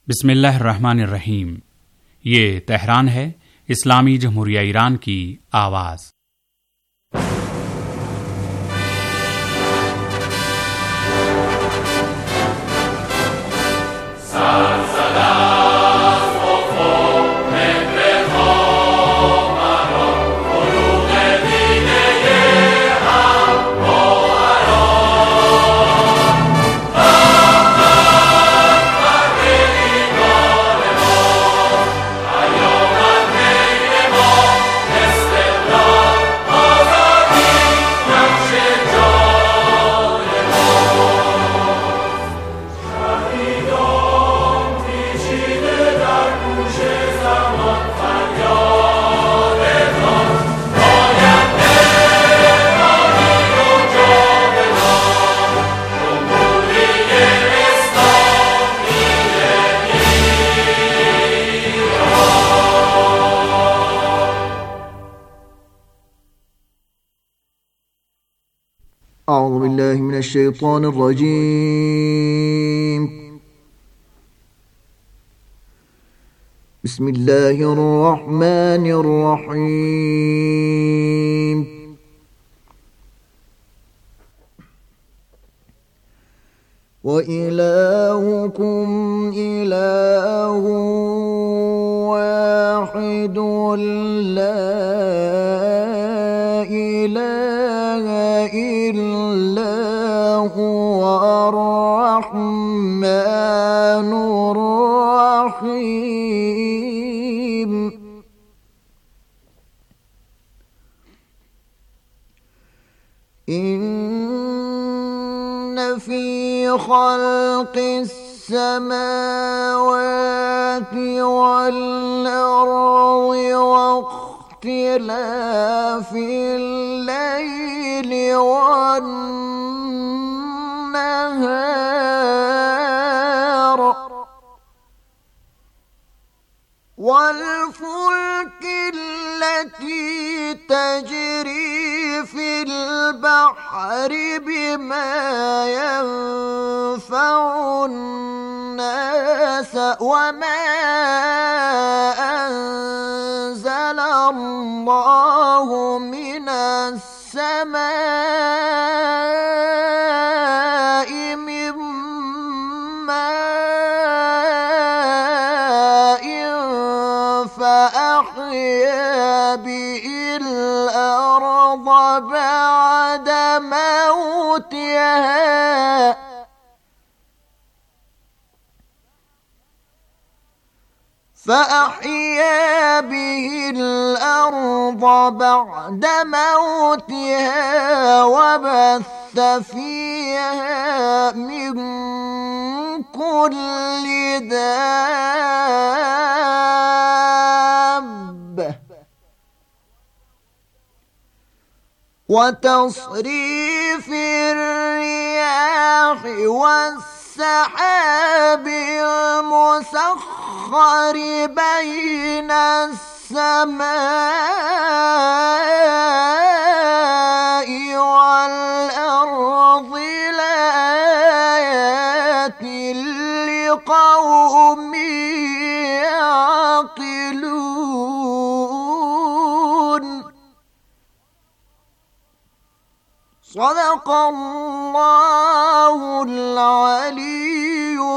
बिस्मिल्लाहिर्रहमानिर्रहीम। ये तेहरान है, इस्लामी जमहूरिया ईरान की आवाज़। أعوذ بالله من الشيطان الرجيم. بسم الله الرحمن الرحيم. وإلهكم إله واحد لا إله إلا هو الرحمن الرحيم. إن في خلق السماوات والأرض واختلاف الليل والنهار والفلك التي تجري في البحر بما ينفع الناس وما أنزل الله من السماء من ماء فأحيا به الأرض بعد موتها وبث فيها من كل دابة وتصريف الرياح والسحاب المسخر بين السماء والأرض لآيات لقوم يعقلون. صدق الله العلي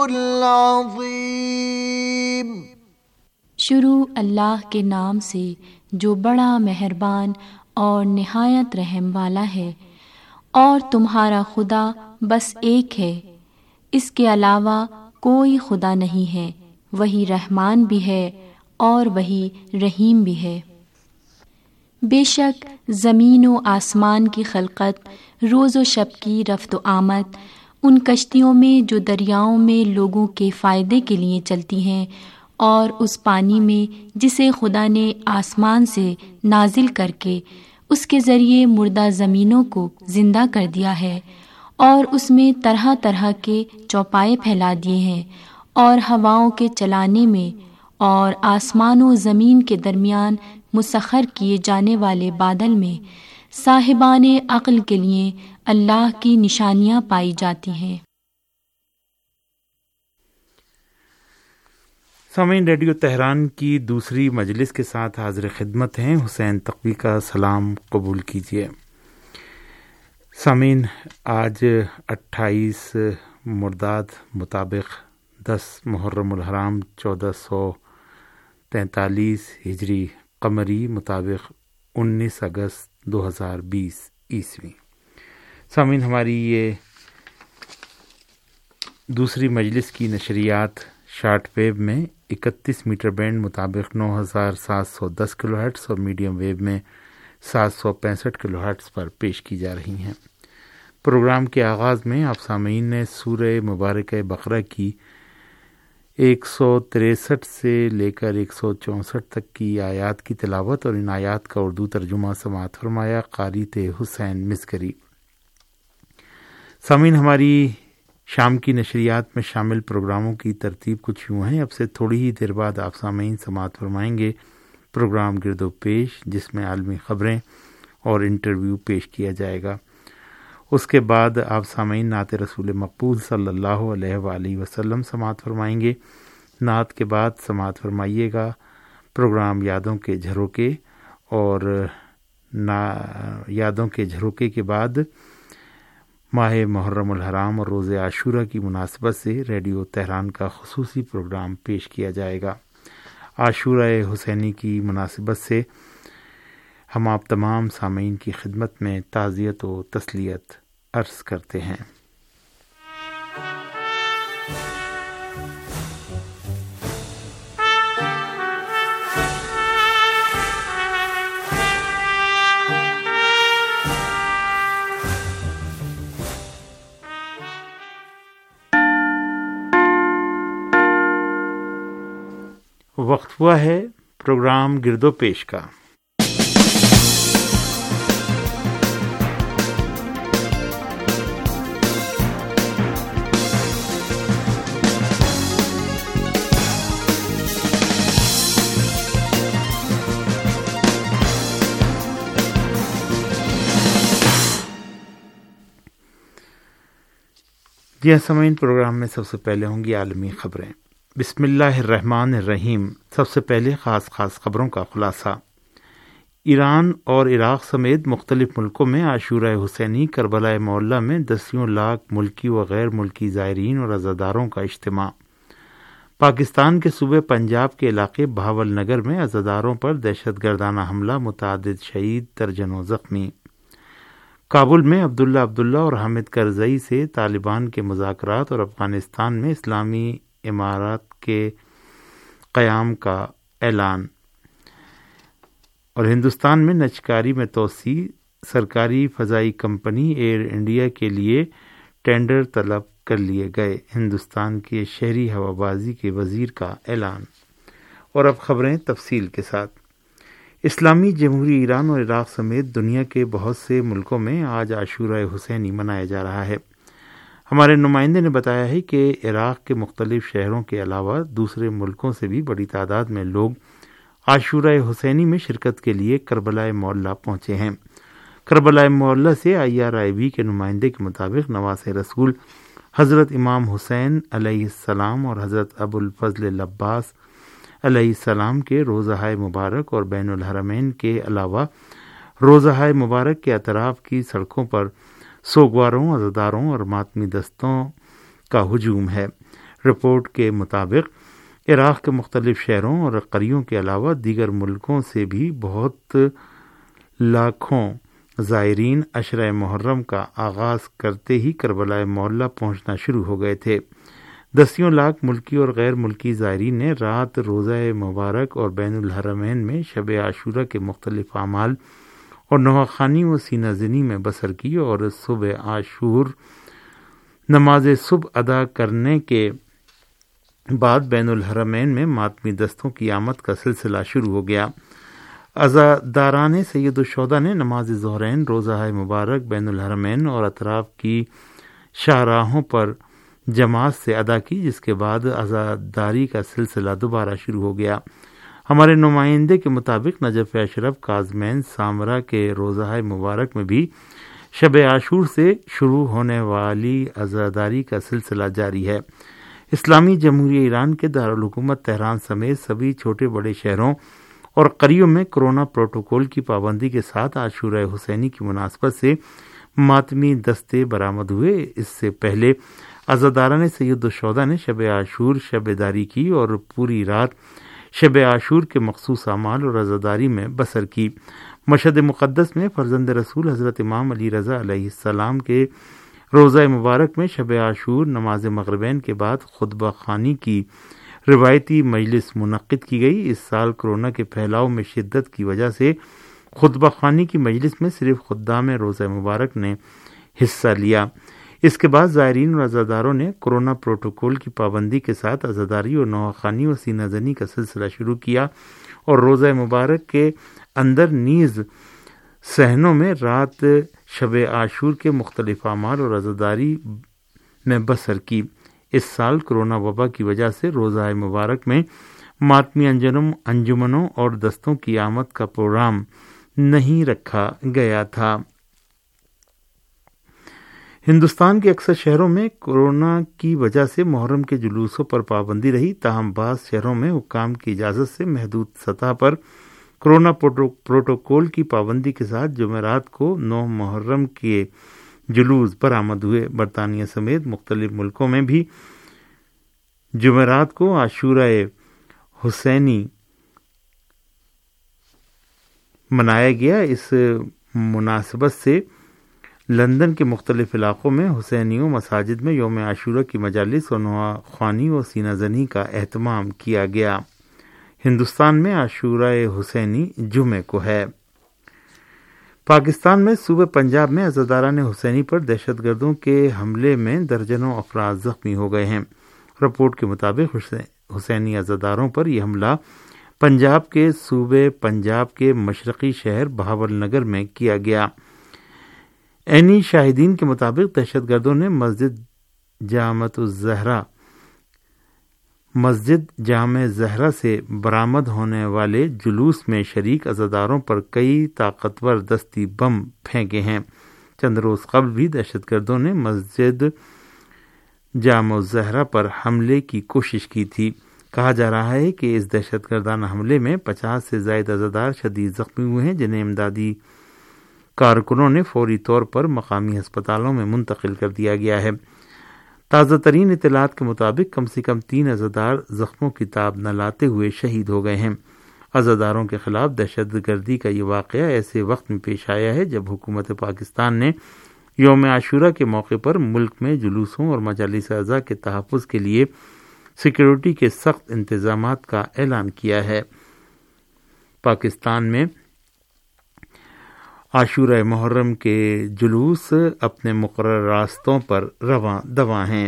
العظيم. शुरू अल्लाह के नाम से जो बड़ा मेहरबान और निहायत रहम वाला है। और तुम्हारा खुदा बस एक है, इसके अलावा कोई खुदा नहीं है। वही रहमान भी है और वही रहीम भी है। बेशक ज़मीन व आसमान की खलकत, रोज़ व शब की रफ्त व आमद, उन कश्तियों में जो दरियाओं में लोगों के फ़ायदे के लिए चलती हैं, और उस पानी में जिसे खुदा ने आसमान से नाजिल करके उसके ज़रिए मुर्दा ज़मीनों को ज़िंदा कर दिया है, और उसमें तरह तरह के चौपाए फैला दिए हैं, और हवाओं के चलाने में और आसमान व ज़मीन के दरमियान मुसख्खर किए जाने वाले बादल में साहिबाने अक्ल के लिए अल्लाह की निशानियाँ पाई जाती हैं। سامعین، ریڈیو تہران کی دوسری مجلس کے ساتھ حاضر خدمت ہیں حسین تقوی کا سلام قبول کیجیے۔ سامعین، آج 28 مرداد مطابق 10 محرم الحرام 1443 ہجری قمری مطابق 19 اگست 2020 عیسوی۔ سامعین، ہماری یہ دوسری مجلس کی نشریات شارٹ ویو میں 31 میٹر بینڈ مطابق 9710 کلو ہرٹز اور میڈیم ویو میں 765 کلو ہرٹز پر پیش کی جا رہی ہیں۔ پروگرام کے آغاز میں آپ سامعین نے سورہ مبارکہ بقرہ کی 163 سے لے کر 164 تک کی آیات کی تلاوت اور ان آیات کا اردو ترجمہ سماعت فرمایا۔ قاری تھے حسین مسکری۔ سامعین، ہماری شام کی نشریات میں شامل پروگراموں کی ترتیب کچھ یوں ہیں۔ اب سے تھوڑی ہی دیر بعد آپ سامعین سماعت فرمائیں گے پروگرام گرد و پیش، جس میں عالمی خبریں اور انٹرویو پیش کیا جائے گا۔ اس کے بعد آپ سامعین نعت رسول مقبول صلی اللہ علیہ وآلہ وسلم سماعت فرمائیں گے۔ نعت کے بعد سماعت فرمائیے گا پروگرام یادوں کے جھروکے، اور یادوں کے جھروکے کے بعد ماہ محرم الحرام اور روز عاشورہ کی مناسبت سے ریڈیو تہران کا خصوصی پروگرام پیش کیا جائے گا۔ عاشورہ حسینی کی مناسبت سے ہم آپ تمام سامعین کی خدمت میں تعزیت و تسلیت عرض کرتے ہیں۔ وقت ہوا ہے پروگرام گرد و پیش کا۔ جی سامعین، پروگرام میں سب سے پہلے ہوں گی عالمی خبریں۔ بسم اللہ الرحمن الرحیم۔ سب سے پہلے خاص خبروں کا خلاصہ۔ ایران اور عراق سمیت مختلف ملکوں میں عاشورہ حسینی کربلا معلیٰ میں دسیوں لاکھ ملکی و غیر ملکی زائرین اور عزاداروں کا اجتماع۔ پاکستان کے صوبے پنجاب کے علاقے بہاول نگر میں عزاداروں پر دہشت گردانہ حملہ، متعدد شہید، درجنوں زخمی۔ کابل میں عبداللہ اور حامد کرزئی سے طالبان کے مذاکرات اور افغانستان میں اسلامی امارات کے قیام کا اعلان۔ اور ہندوستان میں نجکاری میں توسیع، سرکاری فضائی کمپنی ایئر انڈیا کے لیے ٹینڈر طلب کر لیے گئے۔ ہندوستان کے شہری ہوابازی کے وزیر کا اعلان۔ اور اب خبریں تفصیل کے ساتھ۔ اسلامی جمہوریہ ایران اور عراق سمیت دنیا کے بہت سے ملکوں میں آج عاشورہ حسینی منایا جا رہا ہے۔ ہمارے نمائندے نے بتایا ہے کہ عراق کے مختلف شہروں کے علاوہ دوسرے ملکوں سے بھی بڑی تعداد میں لوگ عاشورہ حسینی میں شرکت کے لیے کربلا معلیٰ پہنچے ہیں۔ کربلا معلیٰ سے IRIB کے نمائندے کے مطابق نواز رسول حضرت امام حسین علیہ السلام اور حضرت ابو الفضل العباس علیہ السلام کے روضہ مبارک اور بین الحرمین کے علاوہ روضہ مبارک کے اطراف کی سڑکوں پر سوگواروں، عزاداروں اور ماتمی دستوں کا ہجوم ہے۔ رپورٹ کے مطابق عراق کے مختلف شہروں اور قریوں کے علاوہ دیگر ملکوں سے بھی بہت لاکھوں زائرین عشرہ محرم کا آغاز کرتے ہی کربلا معلیٰ پہنچنا شروع ہو گئے تھے۔ دسیوں لاکھ ملکی اور غیر ملکی زائرین نے رات روضہ مبارک اور بین الحرمین میں شب عاشورہ کے مختلف اعمال اور نواخوانی و سینہ زنی میں بسر کی، اور صبح عاشور نماز صبح ادا کرنے کے بعد بین الحرمین میں ماتمی دستوں کی آمد کا سلسلہ شروع ہو گیا۔ عزاداران سید الشہداء نے نماز ظہرین، روضہ مبارک، بین الحرمین اور اطراف کی شاہراہوں پر جماعت سے ادا کی، جس کے بعد عزاداری کا سلسلہ دوبارہ شروع ہو گیا۔ ہمارے نمائندے کے مطابق نجف اشرف کاظمین سامرا کے روضہ مبارک میں بھی شب عاشور سے شروع ہونے والی عزاداری کا سلسلہ جاری ہے۔ اسلامی جمہوریہ ایران کے دارالحکومت تہران سمیت سبھی چھوٹے بڑے شہروں اور قریوں میں کورونا پروٹوکول کی پابندی کے ساتھ عاشورہ حسینی کی مناسبت سے ماتمی دستے برآمد ہوئے۔ اس سے پہلے عزاداران سید الشہداء نے شب عاشور شب داری کی اور پوری رات شب عاشور کے مخصوص اعمال اور عزاداری میں بسر کی۔ مشہد مقدس میں فرزند رسول حضرت امام علی رضا علیہ السلام کے روزہ مبارک میں شب عاشور نماز مغربین کے بعد خطبہ خوانی کی روایتی مجلس منعقد کی گئی۔ اس سال کورونا کے پھیلاؤ میں شدت کی وجہ سے خطبہ خوانی کی مجلس میں صرف خدام روزہ مبارک نے حصہ لیا۔ اس کے بعد زائرین اور عزاداروں نے کورونا پروٹوکول کی پابندی کے ساتھ عزاداری اور نوحہ خوانی و سینہ زنی کا سلسلہ شروع کیا اور روزہ مبارک کے اندر نیز صحنوں میں رات شب عاشور کے مختلف اعمال اور عزاداری میں بسر کی۔ اس سال کورونا وبا کی وجہ سے روزہ مبارک میں ماتمی انجمنوں اور دستوں کی آمد کا پروگرام نہیں رکھا گیا تھا۔ ہندوستان کے اکثر شہروں میں کورونا کی وجہ سے محرم کے جلوسوں پر پابندی رہی، تاہم بعض شہروں میں حکام کی اجازت سے محدود سطح پر کورونا پروٹوکول کی پابندی کے ساتھ جمعرات کو 9 محرم کے جلوس برآمد ہوئے۔ برطانیہ سمیت مختلف ملکوں میں بھی جمعرات کو عاشورہ حسینی منایا گیا۔ اس مناسبت سے لندن کے مختلف علاقوں میں حسینیوں مساجد میں یوم عاشورہ کی مجالس اور نوحہ خوانی و سینہ زنی کا اہتمام کیا گیا۔ ہندوستان میں عاشورہ حسینی جمعے کو ہے۔ پاکستان میں صوبہ پنجاب میں عزاداران حسینی پر دہشت گردوں کے حملے میں درجنوں افراد زخمی ہو گئے ہیں۔ رپورٹ کے مطابق حسینی عزاداروں پر یہ حملہ پنجاب کے صوبے پنجاب کے مشرقی شہر بہاول نگر میں کیا گیا۔ عینی شاہدین کے مطابق دہشت گردوں نے مسجد جامع زہرا سے برآمد ہونے والے جلوس میں شریک عزاداروں پر کئی طاقتور دستی بم پھینکے ہیں۔ چند روز قبل بھی دہشت گردوں نے مسجد جامع زہرا پر حملے کی کوشش کی تھی۔ کہا جا رہا ہے کہ اس دہشت گردانہ حملے میں 50 سے زائد عزادار شدید زخمی ہوئے ہیں، جنہیں امدادی کارکنوں نے فوری طور پر مقامی ہسپتالوں میں منتقل کر دیا گیا ہے۔ تازہ ترین اطلاعات کے مطابق کم سے کم 3 عزادار زخموں کی تاب نہ لاتے ہوئے شہید ہو گئے ہیں۔ عزاداروں کے خلاف دہشت گردی کا یہ واقعہ ایسے وقت میں پیش آیا ہے جب حکومت پاکستان نے یوم عاشورہ کے موقع پر ملک میں جلوسوں اور مجالس اعضاء کے تحفظ کے لیے سیکیورٹی کے سخت انتظامات کا اعلان کیا ہے۔ پاکستان میں عاشورہ محرم کے جلوس اپنے مقرر راستوں پر رواں دواں ہیں۔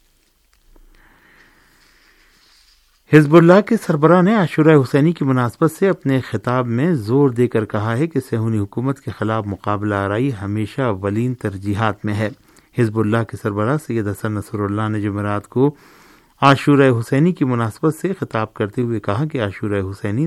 حزب اللہ کے سربراہ نے عاشورہ حسینی کی مناسبت سے اپنے خطاب میں زور دے کر کہا ہے کہ صہیونی حکومت کے خلاف مقابلہ آرائی ہمیشہ اولین ترجیحات میں ہے۔ حزب اللہ کے سربراہ سید حسن نصر اللہ نے جمعرات کو عاشورہ حسینی کی مناسبت سے خطاب کرتے ہوئے کہا کہ عاشورہ حسینی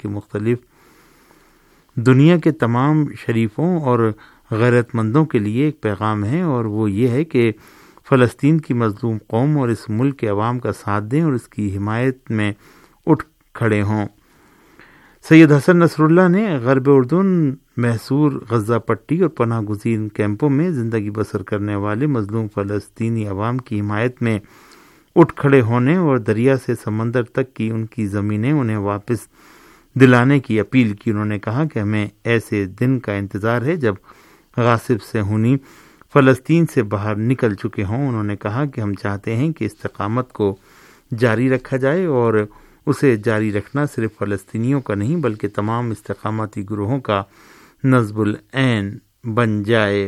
دنیا کے تمام شریفوں اور غیرت مندوں کے لیے ایک پیغام ہے، اور وہ یہ ہے کہ فلسطین کی مظلوم قوم اور اس ملک کے عوام کا ساتھ دیں اور اس کی حمایت میں اٹھ کھڑے ہوں۔ سید حسن نصر اللہ نے غرب اردن محصور غزہ پٹی اور پناہ گزین کیمپوں میں زندگی بسر کرنے والے مظلوم فلسطینی عوام کی حمایت میں اٹھ کھڑے ہونے اور دریا سے سمندر تک کی ان کی زمینیں انہیں واپس دلانے کی اپیل کی۔ انہوں نے کہا کہ ہمیں ایسے دن کا انتظار ہے جب غاصب صہیونی فلسطین سے باہر نکل چکے ہوں۔ انہوں نے کہا کہ ہم چاہتے ہیں کہ استقامت کو جاری رکھا جائے، اور اسے جاری رکھنا صرف فلسطینیوں کا نہیں بلکہ تمام استقامتی گروہوں کا نصب العین بن جائے۔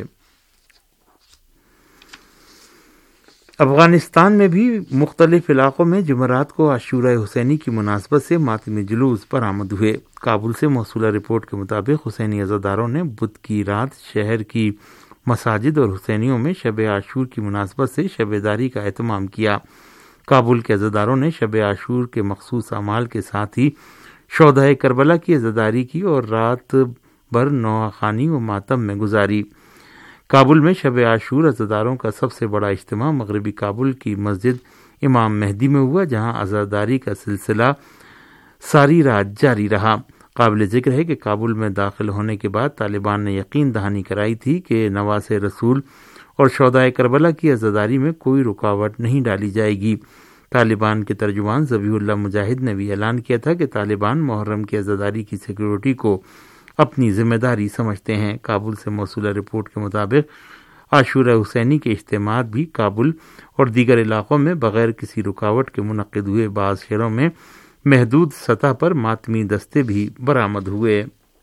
افغانستان میں بھی مختلف علاقوں میں جمعرات کو عاشورہ حسینی کی مناسبت سے ماتمی جلوس برآمد ہوئے۔ کابل سے موصولہ رپورٹ کے مطابق حسینی عزاداروں نے بدھ کی رات شہر کی مساجد اور حسینیوں میں شب عاشور کی مناسبت سے شب داری کا اہتمام کیا۔ کابل کے عزاداروں نے شب عاشور کے مخصوص اعمال کے ساتھ ہی شہدائے کربلا کی عزاداری کی اور رات بھر نوحہ خوانی و ماتم میں گزاری۔ کابل میں شب عاشور عزاداروں کا سب سے بڑا اجتماع مغربی کابل کی مسجد امام مہدی میں ہوا، جہاں عزاداری کا سلسلہ ساری رات جاری رہا۔ قابل ذکر ہے کہ کابل میں داخل ہونے کے بعد طالبان نے یقین دہانی کرائی تھی کہ نواز رسول اور شہدائے کربلا کی عزاداری میں کوئی رکاوٹ نہیں ڈالی جائے گی۔ طالبان کے ترجمان ذبیح اللہ مجاہد نے بھی اعلان کیا تھا کہ طالبان محرم کی عزاداری کی سیکیورٹی کو اپنی ذمہ داری سمجھتے ہیں۔ کابل سے موصولہ رپورٹ کے مطابق عاشورہ حسینی کے اجتماعات بھی کابل اور دیگر علاقوں میں بغیر کسی رکاوٹ کے منعقد ہوئے۔ بعض شہروں میں محدود سطح پر ماتمی دستے بھی برآمد ہوئے۔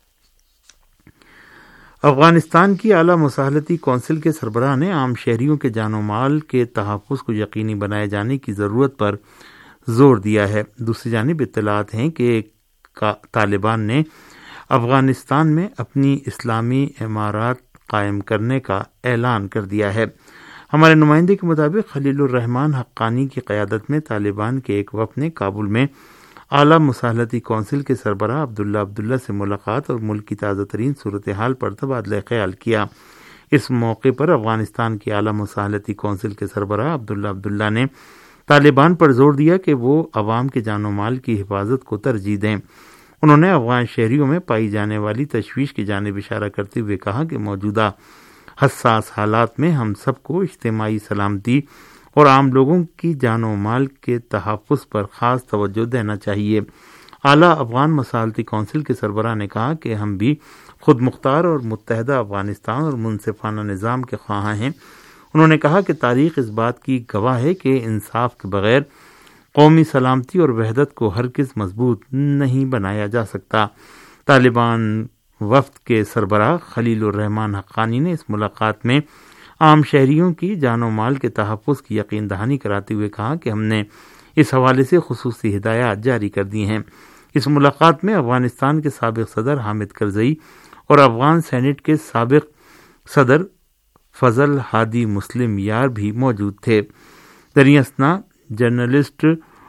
افغانستان کی اعلیٰ مصالحتی کونسل کے سربراہ نے عام شہریوں کے جان و مال کے تحفظ کو یقینی بنائے جانے کی ضرورت پر زور دیا ہے۔ دوسری جانب اطلاعات ہیں کہ طالبان نے افغانستان میں اپنی اسلامی امارات قائم کرنے کا اعلان کر دیا ہے۔ ہمارے نمائندے کے مطابق خلیل الرحمان حقانی کی قیادت میں طالبان کے ایک وفد نے کابل میں اعلیٰ مصالحتی کونسل کے سربراہ عبداللہ سے ملاقات اور ملک کی تازہ ترین صورتحال پر تبادلہ خیال کیا۔ اس موقع پر افغانستان کی اعلیٰ مصالحتی کونسل کے سربراہ عبداللہ نے طالبان پر زور دیا کہ وہ عوام کے جان و مال کی حفاظت کو ترجیح دیں۔ انہوں نے افغان شہریوں میں پائی جانے والی تشویش کی جانب اشارہ کرتے ہوئے کہا کہ موجودہ حساس حالات میں ہم سب کو اجتماعی سلامتی اور عام لوگوں کی جان و مال کے تحفظ پر خاص توجہ دینا چاہیے۔ اعلیٰ افغان مصالحتی کونسل کے سربراہ نے کہا کہ ہم بھی خود مختار اور متحدہ افغانستان اور منصفانہ نظام کے خواہاں ہیں۔ انہوں نے کہا کہ تاریخ اس بات کی گواہ ہے کہ انصاف کے بغیر قومی سلامتی اور وحدت کو ہرگز مضبوط نہیں بنایا جا سکتا۔ طالبان وفد کے سربراہ خلیل الرحمان حقانی نے اس ملاقات میں عام شہریوں کی جان و مال کے تحفظ کی یقین دہانی کراتے ہوئے کہا کہ ہم نے اس حوالے سے خصوصی ہدایات جاری کر دی ہیں۔ اس ملاقات میں افغانستان کے سابق صدر حامد کرزئی اور افغان سینٹ کے سابق صدر فضل ہادی مسلم یار بھی موجود تھے۔ دریں اثنا جرنلسٹ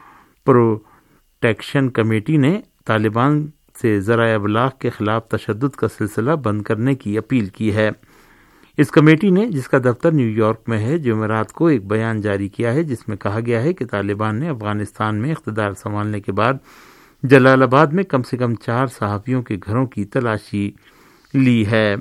پروٹیکشن کمیٹی نے طالبان سے ذرائع ابلاغ کے خلاف تشدد کا سلسلہ بند کرنے کی اپیل کی ہے۔ اس کمیٹی نے، جس کا دفتر نیو یارک میں ہے، جمعرات کو ایک بیان جاری کیا ہے جس میں کہا گیا ہے کہ طالبان نے افغانستان میں اقتدار سنبھالنے کے بعد جلال آباد میں کم سے کم 4 صحافیوں کے گھروں کی تلاشی لی ہے۔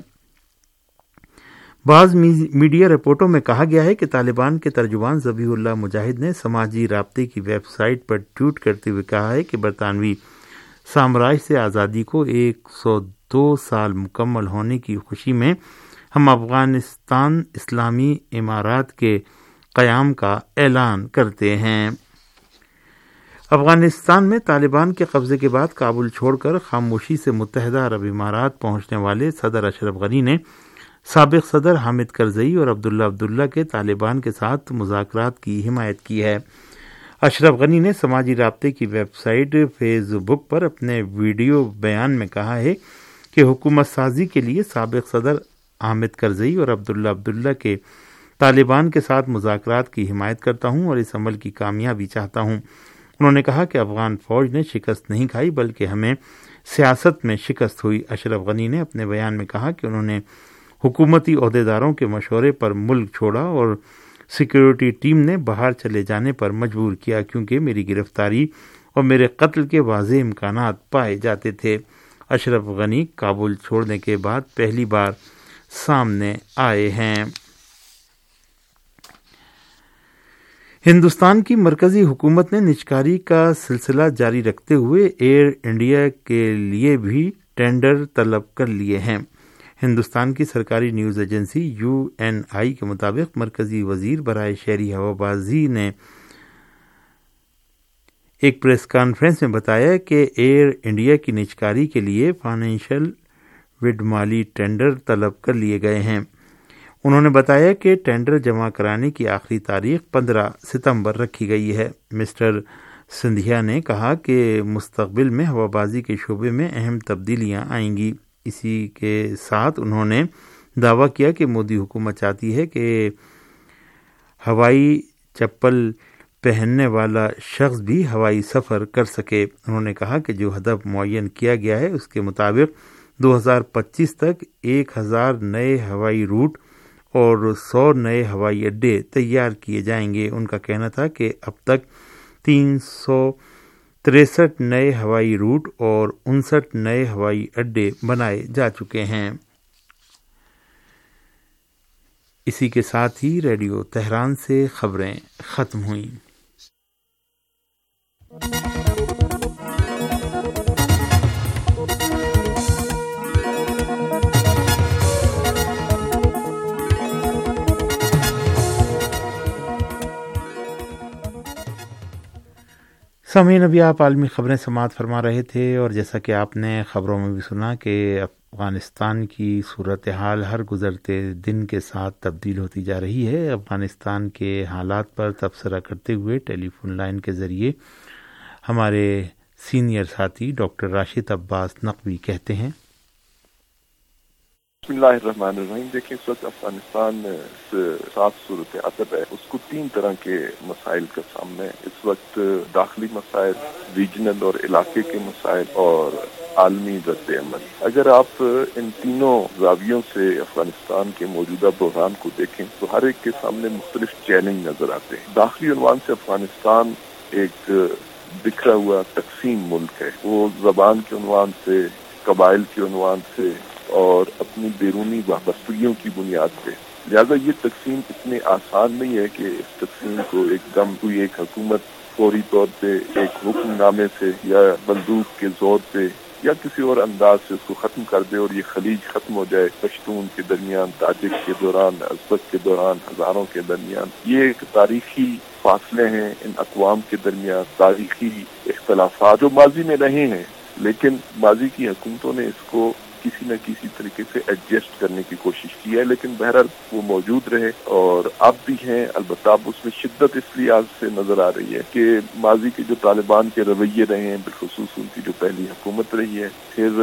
بعض میڈیا رپورٹوں میں کہا گیا ہے کہ طالبان کے ترجمان ذبیح اللہ مجاہد نے سماجی رابطے کی ویب سائٹ پر ٹویٹ کرتے ہوئے کہا ہے کہ برطانوی سامراج سے آزادی کو 102 سال مکمل ہونے کی خوشی میں ہم افغانستان اسلامی امارات کے قیام کا اعلان کرتے ہیں۔ افغانستان میں طالبان کے قبضے کے بعد کابل چھوڑ کر خاموشی سے متحدہ عرب امارات پہنچنے والے صدر اشرف غنی نے سابق صدر حامد کرزئی اور عبداللہ کے طالبان کے ساتھ مذاکرات کی حمایت کی ہے۔ اشرف غنی نے سماجی رابطے کی ویب سائٹ فیس بک پر اپنے ویڈیو بیان میں کہا ہے کہ حکومت سازی کے لیے سابق صدر حامد کرزئی اور عبداللہ کے طالبان کے ساتھ مذاکرات کی حمایت کرتا ہوں اور اس عمل کی کامیابی چاہتا ہوں۔ انہوں نے کہا کہ افغان فوج نے شکست نہیں کھائی بلکہ ہمیں سیاست میں شکست ہوئی۔ اشرف غنی نے اپنے بیان میں کہا کہ انہوں نے حکومتی عہدیداروں کے مشورے پر ملک چھوڑا اور سیکیورٹی ٹیم نے باہر چلے جانے پر مجبور کیا کیونکہ میری گرفتاری اور میرے قتل کے واضح امکانات پائے جاتے تھے۔ اشرف غنی کابل چھوڑنے کے بعد پہلی بار سامنے آئے ہیں۔ ہندوستان کی مرکزی حکومت نے نجکاری کا سلسلہ جاری رکھتے ہوئے ایئر انڈیا کے لیے بھی ٹینڈر طلب کر لیے ہیں۔ ہندوستان کی سرکاری نیوز ایجنسی UNI کے مطابق مرکزی وزیر برائے شہری ہوابازی نے ایک پریس کانفرنس میں بتایا کہ ایئر انڈیا کی نجکاری کے لیے فائنینشیل مالی ٹینڈر طلب کر لیے گئے ہیں۔ انہوں نے بتایا کہ ٹینڈر جمع کرانے کی آخری تاریخ 15 ستمبر رکھی گئی ہے۔ مسٹر سندھیا نے کہا کہ مستقبل میں ہوابازی کے شعبے میں اہم تبدیلیاں آئیں گی۔ اسی کے ساتھ انہوں نے دعویٰ کیا کہ مودی حکومت چاہتی ہے کہ ہوائی چپل پہننے والا شخص بھی ہوائی سفر کر سکے۔ انہوں نے کہا کہ جو ہدف معین کیا گیا ہے اس کے مطابق 2025 تک 1000 نئے ہوائی روٹ اور 100 نئے ہوائی اڈے تیار کیے جائیں گے۔ ان کا کہنا تھا کہ اب تک 363 نئے ہوائی روٹ اور 59 نئے ہوائی اڈے بنائے جا چکے ہیں۔ اسی کے ساتھ ہی ریڈیو تہران سے خبریں ختم ہوئیں۔ سامعین، ابھی آپ عالمی خبریں سماعت فرما رہے تھے، اور جیسا کہ آپ نے خبروں میں بھی سنا کہ افغانستان کی صورتحال ہر گزرتے دن کے ساتھ تبدیل ہوتی جا رہی ہے۔ افغانستان کے حالات پر تبصرہ کرتے ہوئے ٹیلی فون لائن کے ذریعے ہمارے سینئر ساتھی ڈاکٹر راشد عباس نقوی کہتے ہیں۔ بسم اللہ الرحمن الرحیم۔ دیکھیں، اس وقت افغانستان صاف صورت حال ہے، اس کو 3 طرح کے مسائل کا سامنا ہے اس وقت: داخلی مسائل، ریجنل اور علاقے کے مسائل، اور عالمی رد عمل۔ اگر آپ ان تینوں زاویوں سے افغانستان کے موجودہ بحران کو دیکھیں تو ہر ایک کے سامنے مختلف چیلنج نظر آتے ہیں۔ داخلی عنوان سے افغانستان ایک بکھرا ہوا تقسیم ملک ہے، وہ زبان کے عنوان سے، قبائل کے عنوان سے اور اپنی بیرونی وابستگیوں کی بنیاد پہ، لہذا یہ تقسیم اتنی آسان نہیں ہے کہ اس تقسیم کو ایک دم کوئی ایک حکومت فوری طور پہ ایک حکم نامے سے یا بندوق کے زور پہ یا کسی اور انداز سے اس کو ختم کر دے اور یہ خلیج ختم ہو جائے۔ پشتون کے درمیان، تاجک کے دوران، ازبک کے دوران، ہزاروں کے درمیان، یہ ایک تاریخی فاصلے ہیں ان اقوام کے درمیان، تاریخی اختلافات جو ماضی میں رہے ہیں، لیکن ماضی کی حکومتوں نے اس کو کسی نہ کسی طریقے سے ایڈجسٹ کرنے کی کوشش کی ہے، لیکن بہرحال وہ موجود رہے اور اب بھی ہیں۔ البتہ اب اس میں شدت اس لحاظ سے نظر آ رہی ہے کہ ماضی کے جو طالبان کے رویے رہے ہیں، بالخصوص ان کی جو پہلی حکومت رہی ہے، پھر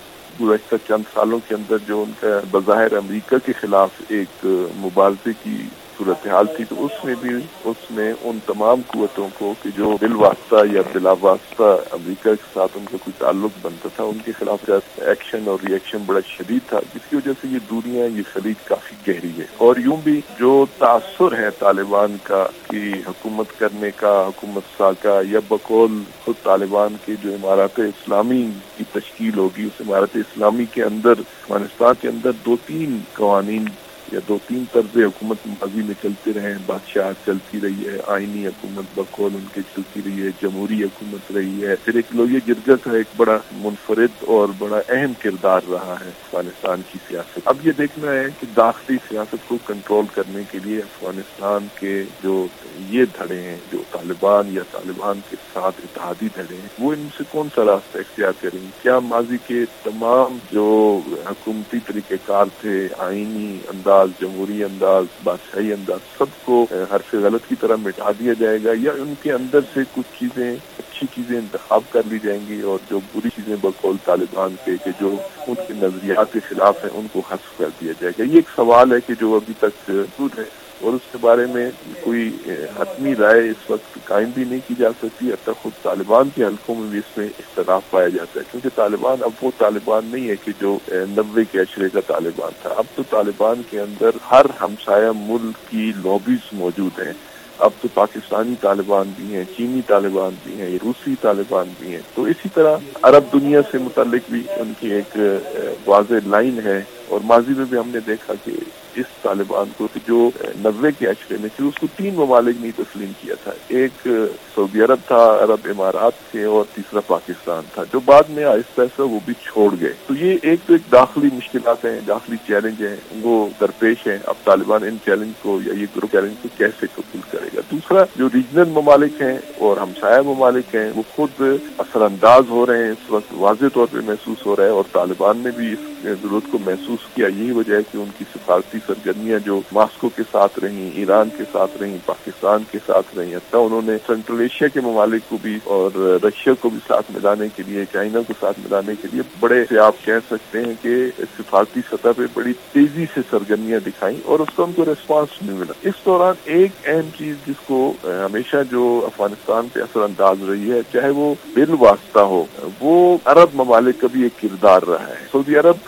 گزشتہ چند سالوں کے اندر جو ان کا بظاہر امریکہ کے خلاف ایک مبارزے کی صورتحال تھی، تو اس میں ان تمام قوتوں کو کہ جو بالواسطہ یا بلا واسطہ امریکہ کے ساتھ ان کا کوئی تعلق بنتا تھا، ان کے خلاف ایکشن اور ری ایکشن بڑا شدید تھا، جس کی وجہ سے یہ دوریاں، یہ خلیج کافی گہری ہے۔ اور یوں بھی جو تاثر ہے طالبان کا کہ حکومت کرنے کا، حکومت ساکا یا بقول خود طالبان کے جو امارات اسلامی کی تشکیل ہوگی، اس امارت اسلامی کے اندر، افغانستان کے اندر 2-3 قوانین یا 2-3 طرز حکومت ماضی میں چلتے رہے ہیں۔ بادشاہ چلتی رہی ہے، آئینی حکومت بقول ان کے چلتی رہی ہے، جمہوری حکومت رہی ہے، پھر ایک لوہیہ جرگہ کا ایک بڑا منفرد اور بڑا اہم کردار رہا ہے افغانستان کی سیاست۔ اب یہ دیکھنا ہے کہ داخلی سیاست کو کنٹرول کرنے کے لیے افغانستان کے جو یہ دھڑے ہیں، جو طالبان یا طالبان کے ساتھ اتحادی دھڑے ہیں، وہ ان سے کون سا راستہ اختیار کریں گے؟ کیا ماضی کے تمام جو حکومتی طریقہ کار تھے، آئینی انداز، جمہوری انداز، بادشاہی انداز، سب کو حرف غلط کی طرح مٹا دیا جائے گا، یا ان کے اندر سے کچھ چیزیں، اچھی چیزیں انتخاب کر لی جائیں گی اور جو بری چیزیں بقول طالبان کے کہ جو ان کے نظریات کے خلاف ہیں، ان کو حذف کر دیا جائے گا؟ یہ ایک سوال ہے کہ جو ابھی تک موجود ہے، اور اس کے بارے میں کوئی حتمی رائے اس وقت قائم بھی نہیں کی جا سکتی۔ اب تک خود طالبان کے حلقوں میں بھی اس میں اختلاف پایا جاتا ہے، کیونکہ طالبان اب وہ طالبان نہیں ہے کہ جو 90 کے عشرے کا طالبان تھا۔ اب تو طالبان کے اندر ہر ہمسایہ ملک کی لابیز موجود ہیں۔ اب تو پاکستانی طالبان بھی ہیں، چینی طالبان بھی ہیں، روسی طالبان بھی ہیں، تو اسی طرح عرب دنیا سے متعلق بھی ان کی ایک واضح لائن ہے۔ اور ماضی میں بھی ہم نے دیکھا کہ اس طالبان کو جو 90 کے عشرے میں تھی، اس کو 3 ممالک نے تسلیم کیا تھا۔ ایک سعودی عرب تھا، عرب امارات تھے، اور تیسرا پاکستان تھا، جو بعد میں آہستہ آہستہ وہ بھی چھوڑ گئے۔ تو یہ ایک داخلی مشکلات ہیں، داخلی چیلنج ہیں، وہ درپیش ہیں۔ اب طالبان ان چیلنج کو یا یہ گروپ چیلنج کو کیسے قبول کرے گا؟ دوسرا، جو ریجنل ممالک ہیں اور ہمسایہ ممالک ہیں، وہ خود اثر انداز ہو رہے ہیں، اس وقت واضح طور پہ محسوس ہو رہا ہے، اور طالبان نے بھی اس ضرورت کو محسوس کیا۔ یہی وجہ ہے کہ ان کی سفارتی سرگرمیاں جو ماسکو کے ساتھ رہیں، ایران کے ساتھ رہیں، پاکستان کے ساتھ رہیں، حتیٰ انہوں نے سینٹرل ایشیا کے ممالک کو بھی اور رشیا کو بھی ساتھ ملانے کے لیے، چائنا کو ساتھ ملانے کے لیے بڑے سے آپ کہہ سکتے ہیں کہ سفارتی سطح پہ بڑی تیزی سے سرگرمیاں دکھائیں، اور اس کا ان کو ریسپانس نہیں ملا۔ اس دوران ایک اہم چیز جس کو ہمیشہ جو افغانستان پہ اثر انداز رہی ہے، چاہے وہ بالواسطہ ہو، وہ عرب ممالک کا بھی ایک کردار رہا ہے۔ سعودی عرب کا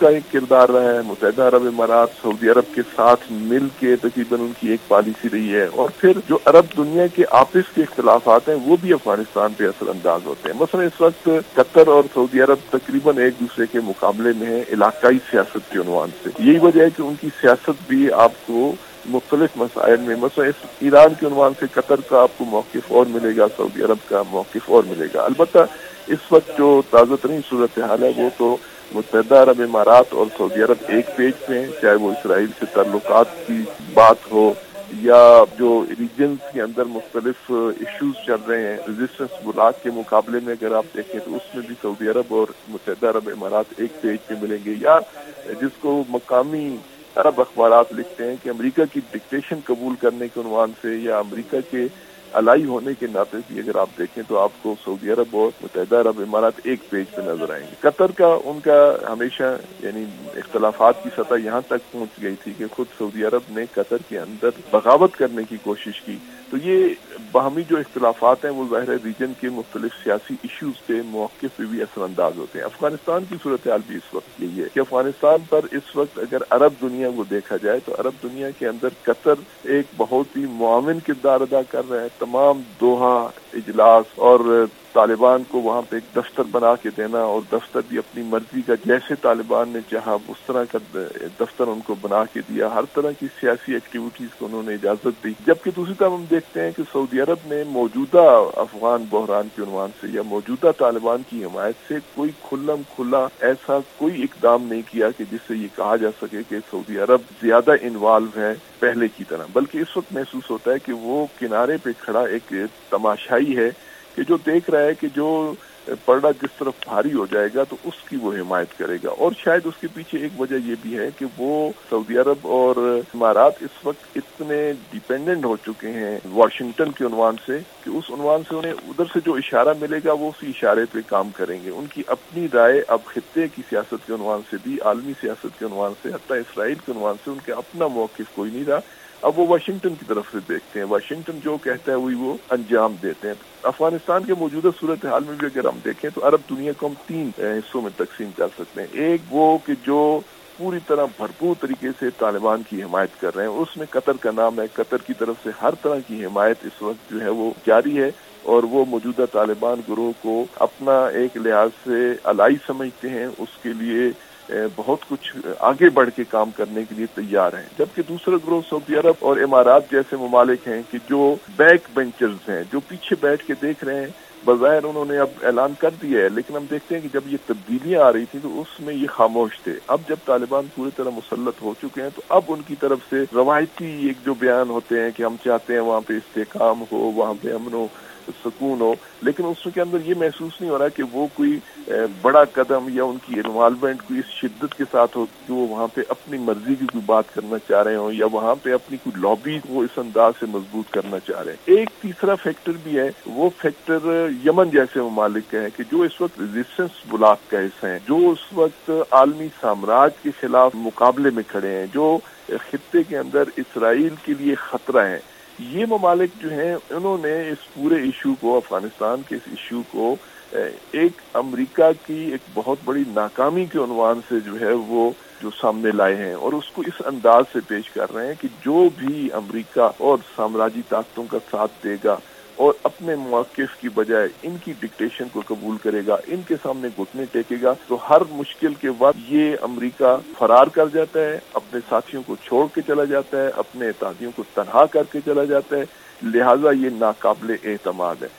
کا ایک کردار رہا ہے. متحدہ عرب امارات سعودی عرب کے ساتھ مل کے تقریباً ان کی ایک پالیسی رہی ہے. اور پھر جو عرب دنیا کے آپس کے اختلافات ہیں وہ بھی افغانستان پہ اثر انداز ہوتے ہیں. مثلا اس وقت قطر اور سعودی عرب تقریباً ایک دوسرے کے مقابلے میں ہیں علاقائی سیاست کے عنوان سے. یہی وجہ ہے کہ ان کی سیاست بھی آپ کو مختلف مسائل میں، مثلا اس ایران کے عنوان سے قطر کا آپ کو موقف اور ملے گا، سعودی عرب کا موقف اور ملے گا. البتہ اس وقت جو تازہ ترین صورتحال ہے وہ تو متحدہ عرب امارات اور سعودی عرب ایک پیج پہ ہیں، چاہے وہ اسرائیل سے تعلقات کی بات ہو یا جو ریجنز کے اندر مختلف ایشوز چل رہے ہیں. ریزسٹنس بلاک کے مقابلے میں اگر آپ دیکھیں تو اس میں بھی سعودی عرب اور متحدہ عرب امارات ایک پیج پہ ملیں گے. یا جس کو مقامی عرب اخبارات لکھتے ہیں کہ امریکہ کی ڈکٹیشن قبول کرنے کے عنوان سے یا امریکہ کے الائی ہونے کے ناطے بھی اگر آپ دیکھیں تو آپ کو سعودی عرب اور متحدہ عرب امارات ایک پیج پہ نظر آئیں گے. قطر کا ان کا ہمیشہ یعنی اختلافات کی سطح یہاں تک پہنچ گئی تھی کہ خود سعودی عرب نے قطر کے اندر بغاوت کرنے کی کوشش کی. تو یہ باہمی جو اختلافات ہیں وہ ظاہر ہے ریجن کے مختلف سیاسی ایشوز کے موقف پہ بھی اثر انداز ہوتے ہیں. افغانستان کی صورتحال بھی اس وقت یہی ہے کہ افغانستان پر اس وقت اگر عرب دنیا کو دیکھا جائے تو عرب دنیا کے اندر قطر ایک بہت ہی معاون کردار ادا کر رہا ہے. تمام دوحہ اجلاس اور طالبان کو وہاں پہ ایک دفتر بنا کے دینا اور دفتر بھی اپنی مرضی کا جیسے طالبان نے چاہا اس طرح کا دفتر ان کو بنا کے دیا. ہر طرح کی سیاسی ایکٹیویٹیز کو انہوں نے اجازت دی. جبکہ دوسری طرف ہم دیکھتے ہیں کہ سعودی عرب نے موجودہ افغان بحران کے عنوان سے یا موجودہ طالبان کی حمایت سے کوئی کھلم کھلا ایسا کوئی اقدام نہیں کیا کہ جس سے یہ کہا جا سکے کہ سعودی عرب زیادہ انوالو ہے پہلے کی طرح. بلکہ اس وقت محسوس ہوتا ہے کہ وہ کنارے پہ کھڑا ایک تماشائی ہے کہ جو دیکھ رہا ہے کہ جو پلڑا جس طرف بھاری ہو جائے گا تو اس کی وہ حمایت کرے گا. اور شاید اس کے پیچھے ایک وجہ یہ بھی ہے کہ وہ سعودی عرب اور امارات اس وقت اتنے ڈیپینڈنٹ ہو چکے ہیں واشنگٹن کے عنوان سے کہ اس عنوان سے انہیں ادھر سے جو اشارہ ملے گا وہ اسی اشارے پہ کام کریں گے. ان کی اپنی رائے اب خطے کی سیاست کے عنوان سے بھی، عالمی سیاست کے عنوان سے، حتیٰ اسرائیل کے عنوان سے ان کے اپنا موقف کوئی نہیں رہا. اب وہ واشنگٹن کی طرف سے دیکھتے ہیں، واشنگٹن جو کہتا ہے وہی وہ انجام دیتے ہیں. افغانستان کے موجودہ صورتحال میں بھی اگر ہم دیکھیں تو عرب دنیا کو ہم تین حصوں میں تقسیم کر سکتے ہیں. ایک وہ کہ جو پوری طرح بھرپور طریقے سے طالبان کی حمایت کر رہے ہیں، اس میں قطر کا نام ہے. قطر کی طرف سے ہر طرح کی حمایت اس وقت جو ہے وہ جاری ہے اور وہ موجودہ طالبان گروہ کو اپنا ایک لحاظ سے الائی سمجھتے ہیں، اس کے لیے بہت کچھ آگے بڑھ کے کام کرنے کے لیے تیار ہیں. جبکہ دوسرا گروہ سعودی عرب اور امارات جیسے ممالک ہیں کہ جو بیک بینچرز ہیں، جو پیچھے بیٹھ کے دیکھ رہے ہیں. بظاہر انہوں نے اب اعلان کر دیا ہے لیکن ہم دیکھتے ہیں کہ جب یہ تبدیلیاں آ رہی تھیں تو اس میں یہ خاموش تھے. اب جب طالبان پوری طرح مسلط ہو چکے ہیں تو اب ان کی طرف سے روایتی ایک جو بیان ہوتے ہیں کہ ہم چاہتے ہیں وہاں پہ استحکام ہو، وہاں پہ امن و سکون ہو، لیکن اس کے اندر یہ محسوس نہیں ہو رہا کہ وہ کوئی بڑا قدم یا ان کی انوالومنٹ کوئی اس شدت کے ساتھ ہو کہ وہ وہاں پہ اپنی مرضی کی کوئی بات کرنا چاہ رہے ہوں یا وہاں پہ اپنی کوئی لابی وہ اس انداز سے مضبوط کرنا چاہ رہے ہیں. ایک تیسرا فیکٹر بھی ہے، وہ فیکٹر یمن جیسے ممالک کا ہے کہ جو اس وقت ریزسٹنس بلاک کا حصہ ہیں، جو اس وقت عالمی سامراج کے خلاف مقابلے میں کھڑے ہیں، جو خطے کے اندر اسرائیل کے لیے خطرہ ہیں. یہ ممالک جو ہیں انہوں نے اس پورے ایشو کو، افغانستان کے اس ایشو کو ایک امریکہ کی ایک بہت بڑی ناکامی کے عنوان سے جو ہے وہ جو سامنے لائے ہیں اور اس کو اس انداز سے پیش کر رہے ہیں کہ جو بھی امریکہ اور سامراجی طاقتوں کا ساتھ دے گا اور اپنے موقف کی بجائے ان کی ڈکٹیشن کو قبول کرے گا، ان کے سامنے گھٹنے ٹیکے گا، تو ہر مشکل کے وقت یہ امریکہ فرار کر جاتا ہے، اپنے ساتھیوں کو چھوڑ کے چلا جاتا ہے، اپنے اتحادیوں کو تنہا کر کے چلا جاتا ہے. لہٰذا یہ ناقابل اعتماد ہے.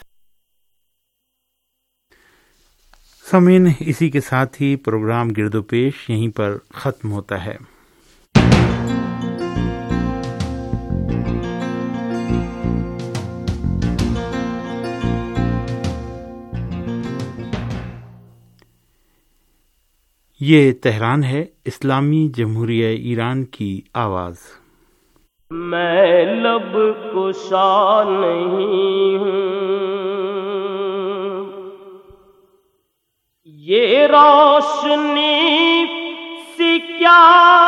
سامعین، اسی کے ساتھ ہی پروگرام گرد و پیش یہیں پر ختم ہوتا ہے. یہ تہران ہے، اسلامی جمہوریہ ایران کی آواز. میں لب کشا نہیں ہوں، یہ روشنی سی کیا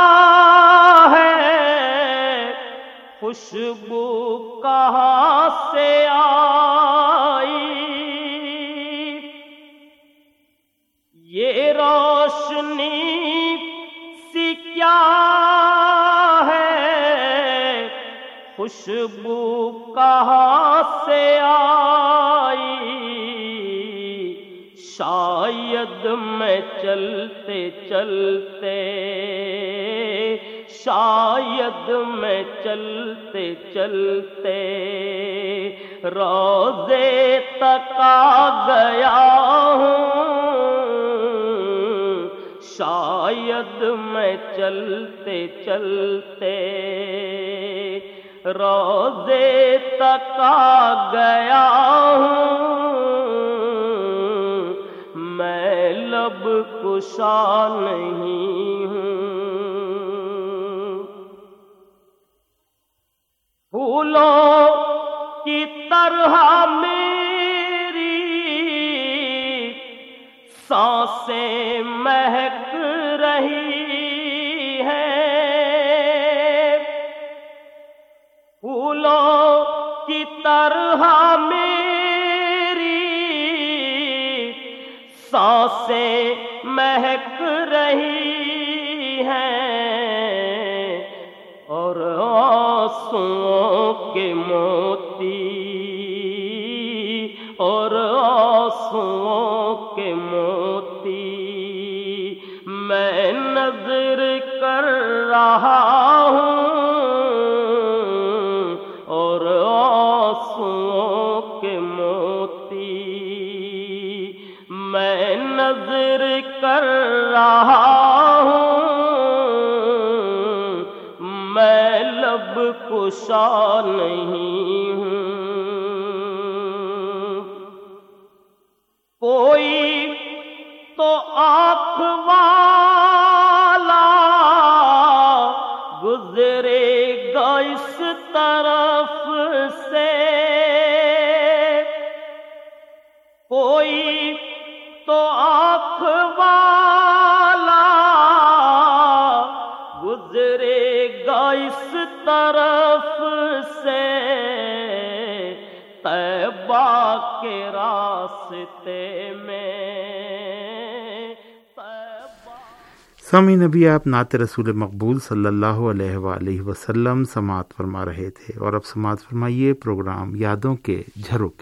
ہے، خوشبو کہاں سے آئی، یہ روشنی خوشبو کہاں سے آئی، شاید میں چلتے چلتے، شاید میں چلتے چلتے روضے تک آ گیا ہوں، شاید میں چلتے چلتے روضے تک آ گیا ہوں، میں لب کشا نہیں ہوں، پھولوں کی طرح میری سانسیں مہک رہی ہیں، پھولوں کی طرح میری سانسیں مہک رہی ہیں، اور آنسوؤں کے موتی، اور آنسوؤں کے موتی میں نظر کر رہا ہوں، اور آنسوؤں کے موتی میں نظر کر رہا ہوں، میں لب کشا نہیں ہوں، کوئی تو آنکھ والا گزرے گا اس طرف سے، کوئی تو آنکھ والا گزرے گا اس طرف سے، طیبہ کے راستے میں۔ سامعین، نبی آپ نعت رسول مقبول صلی اللہ علیہ وآلہ وسلم سماعت فرما رہے تھے، اور اب سماعت فرمائیے پروگرام یادوں کے جھروکے۔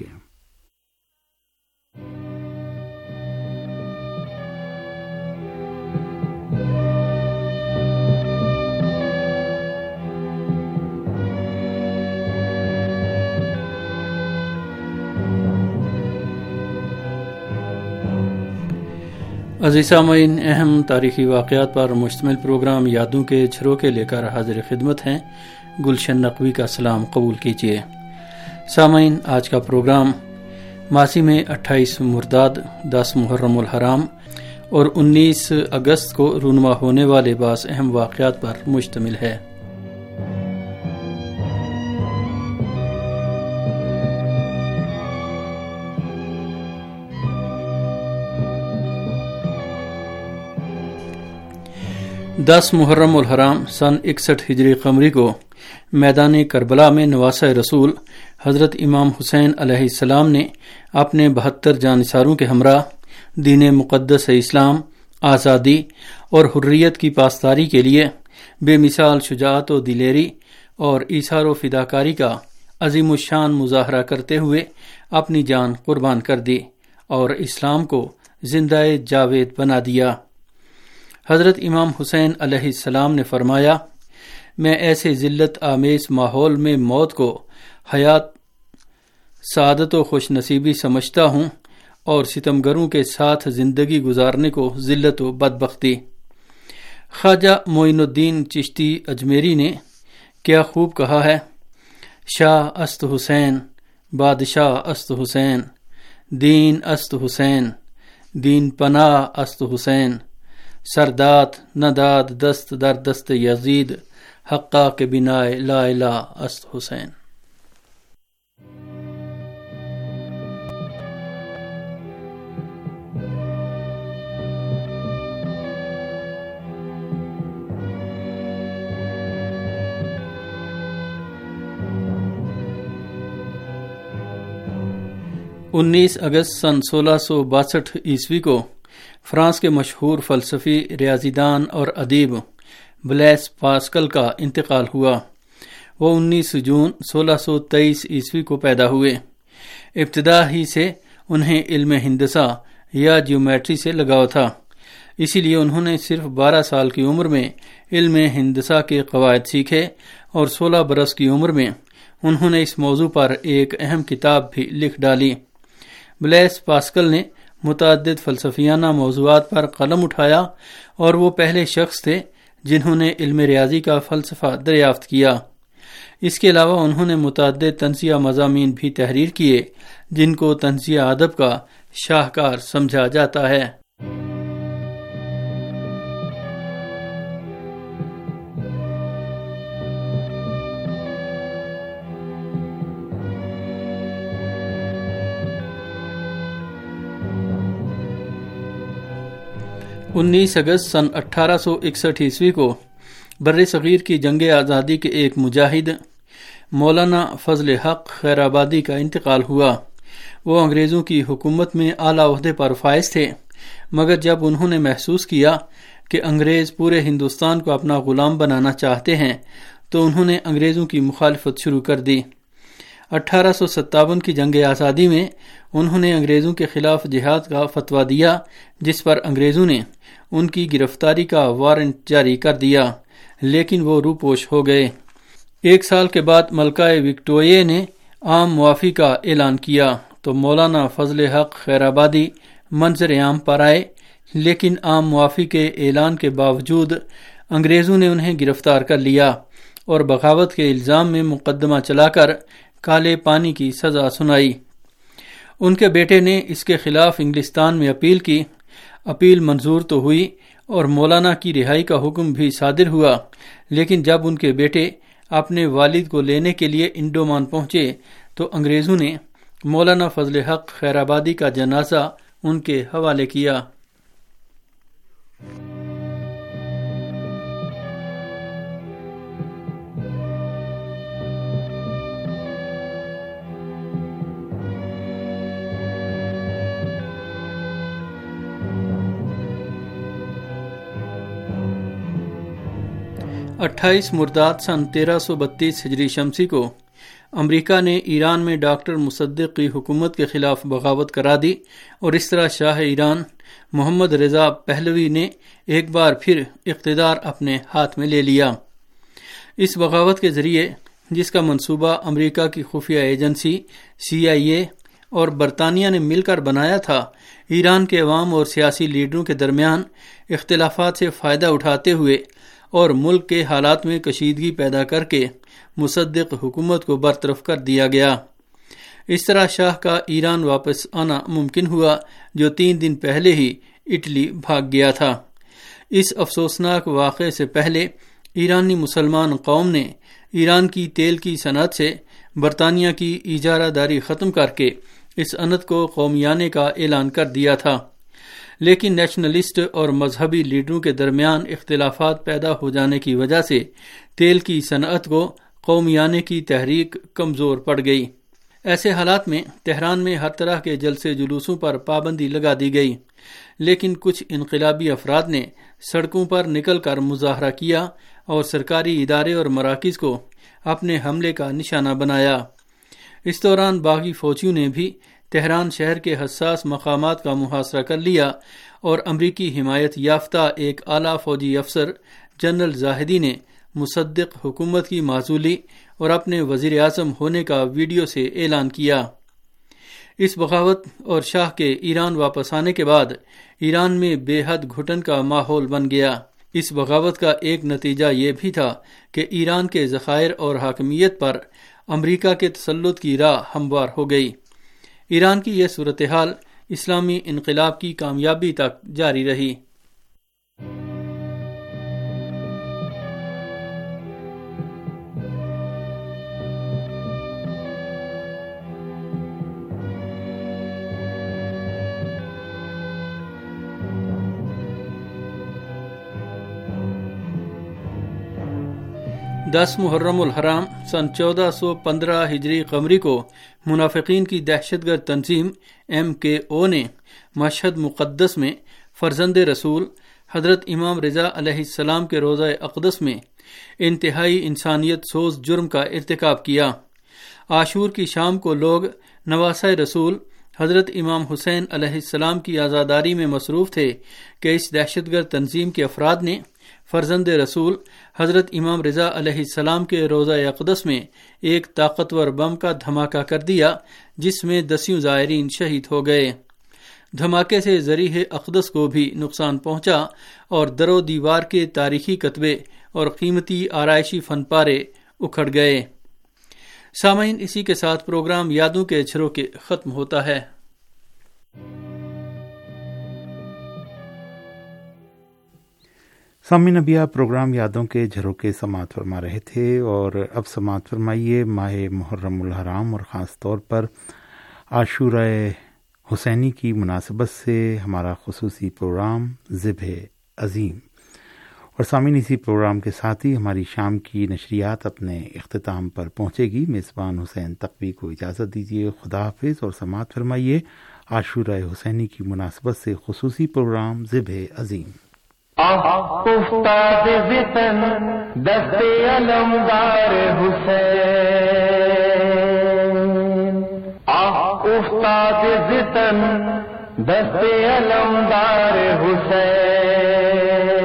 عزیز سامعین، اہم تاریخی واقعات پر مشتمل پروگرام یادوں کے جھروکے لے کر حاضر خدمت ہیں۔ گلشن نقوی کا سلام قبول کیجیے۔ سامعین، آج کا پروگرام ماضی میں 28 مرداد، 10 محرم الحرام اور 19 اگست کو رونما ہونے والے بعض اہم واقعات پر مشتمل ہے۔ دس محرم الحرام سن 61 ہجری قمری کو میدان کربلا میں نواسہ رسول حضرت امام حسین علیہ السلام نے اپنے 72 جانثاروں کے ہمراہ دین مقدس اسلام، آزادی اور حریت کی پاسداری کے لیے بے مثال شجاعت و دلیری اور ایثار و فداکاری کا عظیم الشان مظاہرہ کرتے ہوئے اپنی جان قربان کر دی اور اسلام کو زندہ جاوید بنا دیا۔ حضرت امام حسین علیہ السلام نے فرمایا، میں ایسے ذلت آمیز ماحول میں موت کو حیات، سعادت و خوش نصیبی سمجھتا ہوں اور ستمگروں کے ساتھ زندگی گزارنے کو ذلت و بدبختی۔ خواجہ معین الدین چشتی اجمیری نے کیا خوب کہا ہے، شاہ است حسین، بادشاہ است حسین، دین است حسین، دین پناہ است حسین، سرداد نداد دست در دست یزید، حقا کے بنائے لا الہ است حسین۔ 19 اگست سن 1662 عیسوی کو فرانس کے مشہور فلسفی، ریاضی دان اور ادیب بلیس پاسکل کا انتقال ہوا۔ وہ 19 جون 1623 عیسوی کو پیدا ہوئے۔ ابتدا ہی سے انہیں علم ہندسہ یا جیومیٹری سے لگاؤ تھا، اسی لیے انہوں نے صرف 12 سال کی عمر میں علم ہندسہ کے قواعد سیکھے اور 16 برس کی عمر میں انہوں نے اس موضوع پر ایک اہم کتاب بھی لکھ ڈالی۔ بلیس پاسکل نے متعدد فلسفیانہ موضوعات پر قلم اٹھایا اور وہ پہلے شخص تھے جنہوں نے علم ریاضی کا فلسفہ دریافت کیا۔ اس کے علاوہ انہوں نے متعدد طنزیہ مضامین بھی تحریر کیے جن کو طنزیہ ادب کا شاہکار سمجھا جاتا ہے۔ انیس اگست سن 1861 عیسوی کو بر صغیر کی جنگ آزادی کے ایک مجاہد مولانا فضل حق خیر آبادی کا انتقال ہوا۔ وہ انگریزوں کی حکومت میں اعلیٰ عہدے پر فائز تھے، مگر جب انہوں نے محسوس کیا کہ انگریز پورے ہندوستان کو اپنا غلام بنانا چاہتے ہیں تو انہوں نے انگریزوں کی مخالفت شروع کر دی۔ 1857 کی جنگ آزادی میں انہوں نے انگریزوں کے خلاف جہاد کا فتویٰ دیا، جس پر انگریزوں نے ان کی گرفتاری کا وارنٹ جاری کر دیا، لیکن وہ روپوش ہو گئے۔ 1 سال کے بعد ملکہ وکٹوریہ نے عام معافی کا اعلان کیا تو مولانا فضل حق خیر آبادی منظر عام پر آئے، لیکن عام معافی کے اعلان کے باوجود انگریزوں نے انہیں گرفتار کر لیا اور بغاوت کے الزام میں مقدمہ چلا کر کالے پانی کی سزا سنائی۔ ان کے بیٹے نے اس کے خلاف انگلستان میں اپیل کی، اپیل منظور تو ہوئی اور مولانا کی رہائی کا حکم بھی صادر ہوا، لیکن جب ان کے بیٹے اپنے والد کو لینے کے لیے انڈومان پہنچے تو انگریزوں نے مولانا فضل حق خیر آبادی کا جنازہ ان کے حوالے کیا۔ اٹھائیس مرداد سن 1332 ہجری شمسی کو امریکہ نے ایران میں ڈاکٹر مصدق کی حکومت کے خلاف بغاوت کرا دی اور اس طرح شاہ ایران محمد رضا پہلوی نے ایک بار پھر اقتدار اپنے ہاتھ میں لے لیا۔ اس بغاوت کے ذریعے، جس کا منصوبہ امریکہ کی خفیہ ایجنسی CIA اور برطانیہ نے مل کر بنایا تھا، ایران کے عوام اور سیاسی لیڈروں کے درمیان اختلافات سے فائدہ اٹھاتے ہوئے اور ملک کے حالات میں کشیدگی پیدا کر کے مصدق حکومت کو برطرف کر دیا گیا۔ اس طرح شاہ کا ایران واپس آنا ممکن ہوا، جو 3 دن پہلے ہی اٹلی بھاگ گیا تھا۔ اس افسوسناک واقعے سے پہلے ایرانی مسلمان قوم نے ایران کی تیل کی صنعت سے برطانیہ کی اجارہ داری ختم کر کے اس صنعت کو قومیانے کا اعلان کر دیا تھا، لیکن نیشنلسٹ اور مذہبی لیڈروں کے درمیان اختلافات پیدا ہو جانے کی وجہ سے تیل کی صنعت کو قومیانے کی تحریک کمزور پڑ گئی۔ ایسے حالات میں تہران میں ہر طرح کے جلسے جلوسوں پر پابندی لگا دی گئی، لیکن کچھ انقلابی افراد نے سڑکوں پر نکل کر مظاہرہ کیا اور سرکاری ادارے اور مراکز کو اپنے حملے کا نشانہ بنایا۔ اس دوران باغی فوجیوں نے بھی تہران شہر کے حساس مقامات کا محاصرہ کر لیا اور امریکی حمایت یافتہ ایک اعلیٰ فوجی افسر جنرل زاہدی نے مصدق حکومت کی معزولی اور اپنے وزیر اعظم ہونے کا ویڈیو سے اعلان کیا۔ اس بغاوت اور شاہ کے ایران واپس آنے کے بعد ایران میں بے حد گھٹن کا ماحول بن گیا۔ اس بغاوت کا ایک نتیجہ یہ بھی تھا کہ ایران کے ذخائر اور حاکمیت پر امریکہ کے تسلط کی راہ ہموار ہو گئی۔ ایران کی یہ صورتحال اسلامی انقلاب کی کامیابی تک جاری رہی۔ دس محرم الحرام سن 1415 ہجری قمری کو منافقین کی دہشت گرد تنظیم MKO نے مشہد مقدس میں فرزند رسول حضرت امام رضا علیہ السلام کے روضہ اقدس میں انتہائی انسانیت سوز جرم کا ارتکاب کیا۔ عاشور کی شام کو لوگ نواسۂ رسول حضرت امام حسین علیہ السلام کی عزاداری میں مصروف تھے کہ اس دہشت گرد تنظیم کے افراد نے فرزند رسول حضرت امام رضا علیہ السلام کے روضہ اقدس میں ایک طاقتور بم کا دھماکہ کر دیا، جس میں 10 زائرین شہید ہو گئے۔ دھماکے سے ذریح اقدس کو بھی نقصان پہنچا اور در و دیوار کے تاریخی کتبے اور قیمتی آرائشی فن پارے اکھڑ گئے۔ سامعین، اسی کے ساتھ پروگرام یادوں کے جھروکے ختم ہوتا ہے۔ سامعین، ابھی آپ پروگرام یادوں کے جھروکے سماعت فرما رہے تھے، اور اب سماعت فرمائیے ماہ محرم الحرام اور خاص طور پر عاشورہ حسینی کی مناسبت سے ہمارا خصوصی پروگرام ذبح عظیم۔ اور سامعین، اسی پروگرام کے ساتھ ہی ہماری شام کی نشریات اپنے اختتام پر پہنچے گی۔ میزبان حسین تقوی کو اجازت دیجیے، خدا حافظ، اور سماعت فرمائیے عاشورہ حسینی کی مناسبت سے خصوصی پروگرام ذبح عظیم۔ استاد وطن دست علمدار حسین، استاد وطن دست علمدار حسین،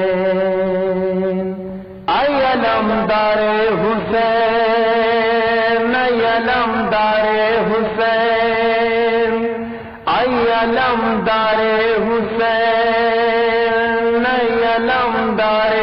اے علمدار حسین، اے علمدار حسین، اے علمدار حسین، اے علمدار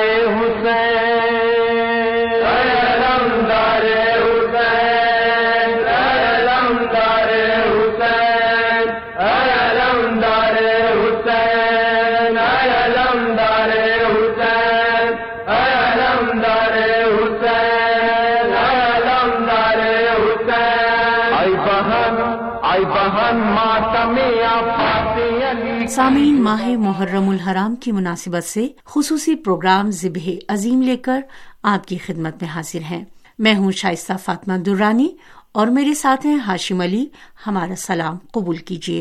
حسین، اے علمدار حسین، اے علمدار حسین، اے علمدار حسین، اے علمدار حسین، اے علمدار حسین، اے علمدار حسین، اے بہن ماتم آفات علی۔ سامعین، ماہ محرم الحرام کی مناسبت سے خصوصی پروگرام ذبح عظیم لے کر آپ کی خدمت میں حاضر ہیں۔ میں ہوں شائستہ فاطمہ درانی اور میرے ساتھ ہیں ہاشم علی۔ ہمارا سلام قبول کیجیے۔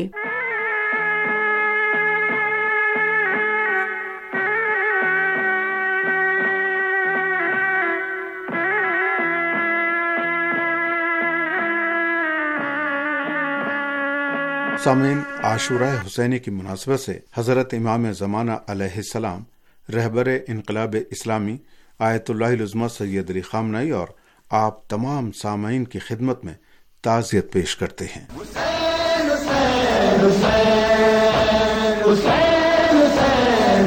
سامعین، عاشورہ حسینی کی مناسبت سے حضرت امام زمانہ علیہ السلام، رہبر انقلاب اسلامی آیت اللہ العظمیٰ سید علی خامنہئی اور آپ تمام سامعین کی خدمت میں تعزیت پیش کرتے ہیں۔ حسین حسین حسین حسین حسین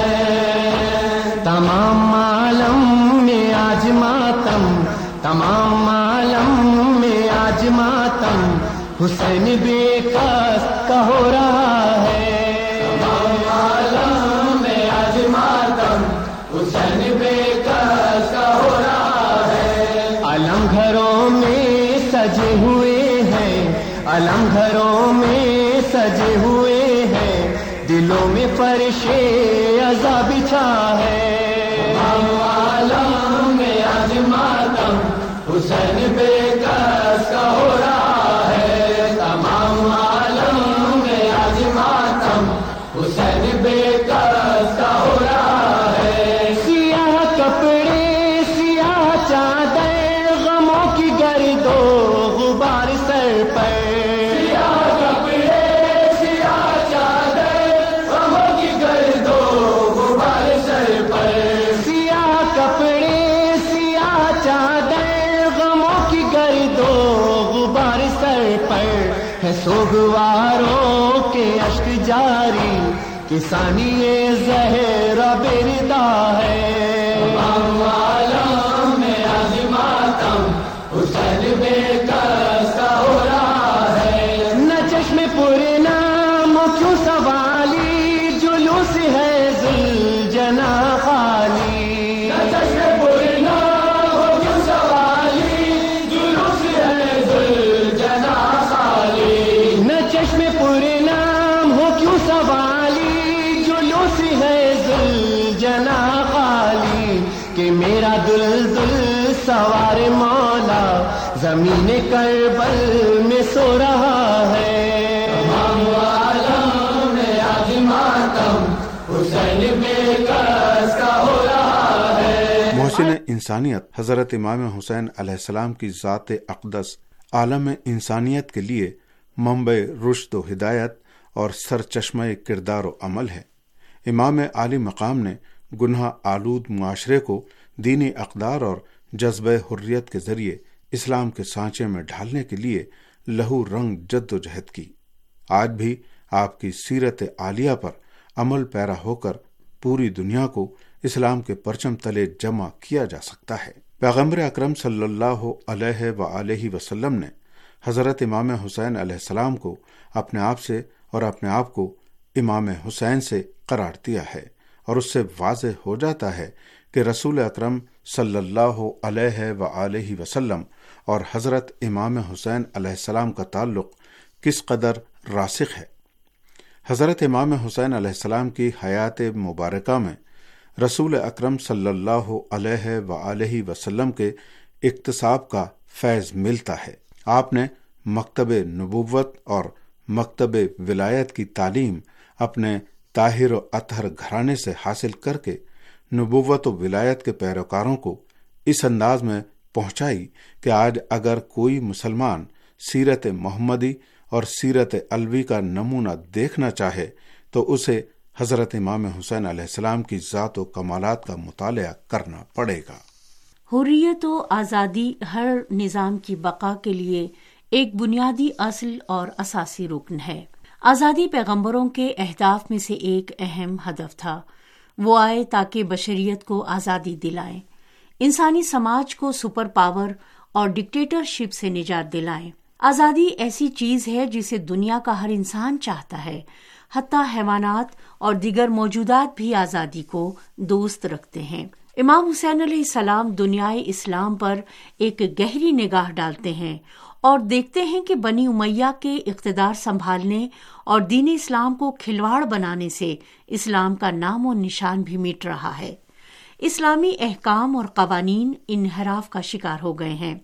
حسین، تمام عالم میں آج ماتم، تمام عالم میں آج ماتم، حسین بے کس کا ہو رہا ہے، تمام عالم میں آج ماتم، حسین بے کس کا ہو رہا ہے۔ علم گھروں میں سجے ہوئے ہیں، علم گھروں میں سجے ہوئے ہیں، دلوں میں فرش عزا بچھا ہے، تمام عالم میں آج ماتم، حسین بے کس کا ہو رہا ہے، تمام عالم میں آج ماتم، حسین بے کس کا ہو رہا ہے۔ سیاہ کپڑے سیاہ چادر، غموں کی گرد و غبار سر پر، سیاہ کپڑے سیاہ چادر، غموں کی گرد و غبار سر پر، سیاہ کپڑے سیاہ چادر، غموں کی گرد و غبار سر پر، ہے سوگواروں کے اشک جاری، کسانی زہرا بردا ہے، تمام عالم میں آج ماتم، حسین بے کس کا ہو رہا ہے۔ نہ چشم پرنام کیوں سوالی، جلوس ہے ذوالجنا خالی، نہ چشم پرنام کیوں سوالی، جلوس ہے ذوالجنا خالی، نہ چشم پرنام ہو کیوں سوالی، جلوس ہے ذوالجنا خالی، کہ میرا دلدل سوار مولا زمین کربل میں سو رہا ہے، تمام عالم میں آج ماتم، حسین بے کس کا ہو رہا ہے۔ محسن انسانیت حضرت امام حسین علیہ السلام کی ذات اقدس عالم انسانیت کے لیے منبع رشد و ہدایت اور سرچشمہ کردار و عمل ہے۔ امام عالی مقام نے گناہ آلود معاشرے کو دینی اقدار اور جذبہ حریت کے ذریعے اسلام کے سانچے میں ڈھالنے کے لیے لہو رنگ جد و جہد کی۔ آج بھی آپ کی سیرت عالیہ پر عمل پیرا ہو کر پوری دنیا کو اسلام کے پرچم تلے جمع کیا جا سکتا ہے۔ پیغمبر اکرم صلی اللہ علیہ وآلہ وسلم نے حضرت امام حسین علیہ السلام کو اپنے آپ سے اور اپنے آپ کو امام حسین سے قرار دیا ہے، اور اس سے واضح ہو جاتا ہے کہ رسول اکرم صلی اللہ علیہ وآلہ وسلم اور حضرت امام حسین علیہ السلام کا تعلق کس قدر راسخ ہے۔ حضرت امام حسین علیہ السلام کی حیات مبارکہ میں رسول اکرم صلی اللہ علیہ وآلہ وسلم کے اکتساب کا فیض ملتا ہے۔ آپ نے مکتب نبوت اور مکتب ولایت کی تعلیم اپنے طاہر و اطہر گھرانے سے حاصل کر کے نبوت و ولایت کے پیروکاروں کو اس انداز میں پہنچائی کہ آج اگر کوئی مسلمان سیرت محمدی اور سیرت علوی کا نمونہ دیکھنا چاہے تو اسے حضرت امام حسین علیہ السلام کی ذات و کمالات کا مطالعہ کرنا پڑے گا۔ حریت و آزادی ہر نظام کی بقا کے لیے ایک بنیادی اصل اور اساسی رکن ہے۔ آزادی پیغمبروں کے اہداف میں سے ایک اہم ہدف تھا۔ وہ آئے تاکہ بشریت کو آزادی دلائیں، انسانی سماج کو سپر پاور اور ڈکٹیٹرشپ سے نجات دلائیں۔ آزادی ایسی چیز ہے جسے دنیا کا ہر انسان چاہتا ہے، حتیٰ حیوانات اور دیگر موجودات بھی آزادی کو دوست رکھتے ہیں۔ امام حسین علیہ السلام دنیائے اسلام پر ایک گہری نگاہ ڈالتے ہیں اور دیکھتے ہیں کہ بنی امیہ کے اقتدار سنبھالنے اور دین اسلام کو کھلواڑ بنانے سے اسلام کا نام و نشان بھی مٹ رہا ہے۔ اسلامی احکام اور قوانین انحراف کا شکار ہو گئے ہیں۔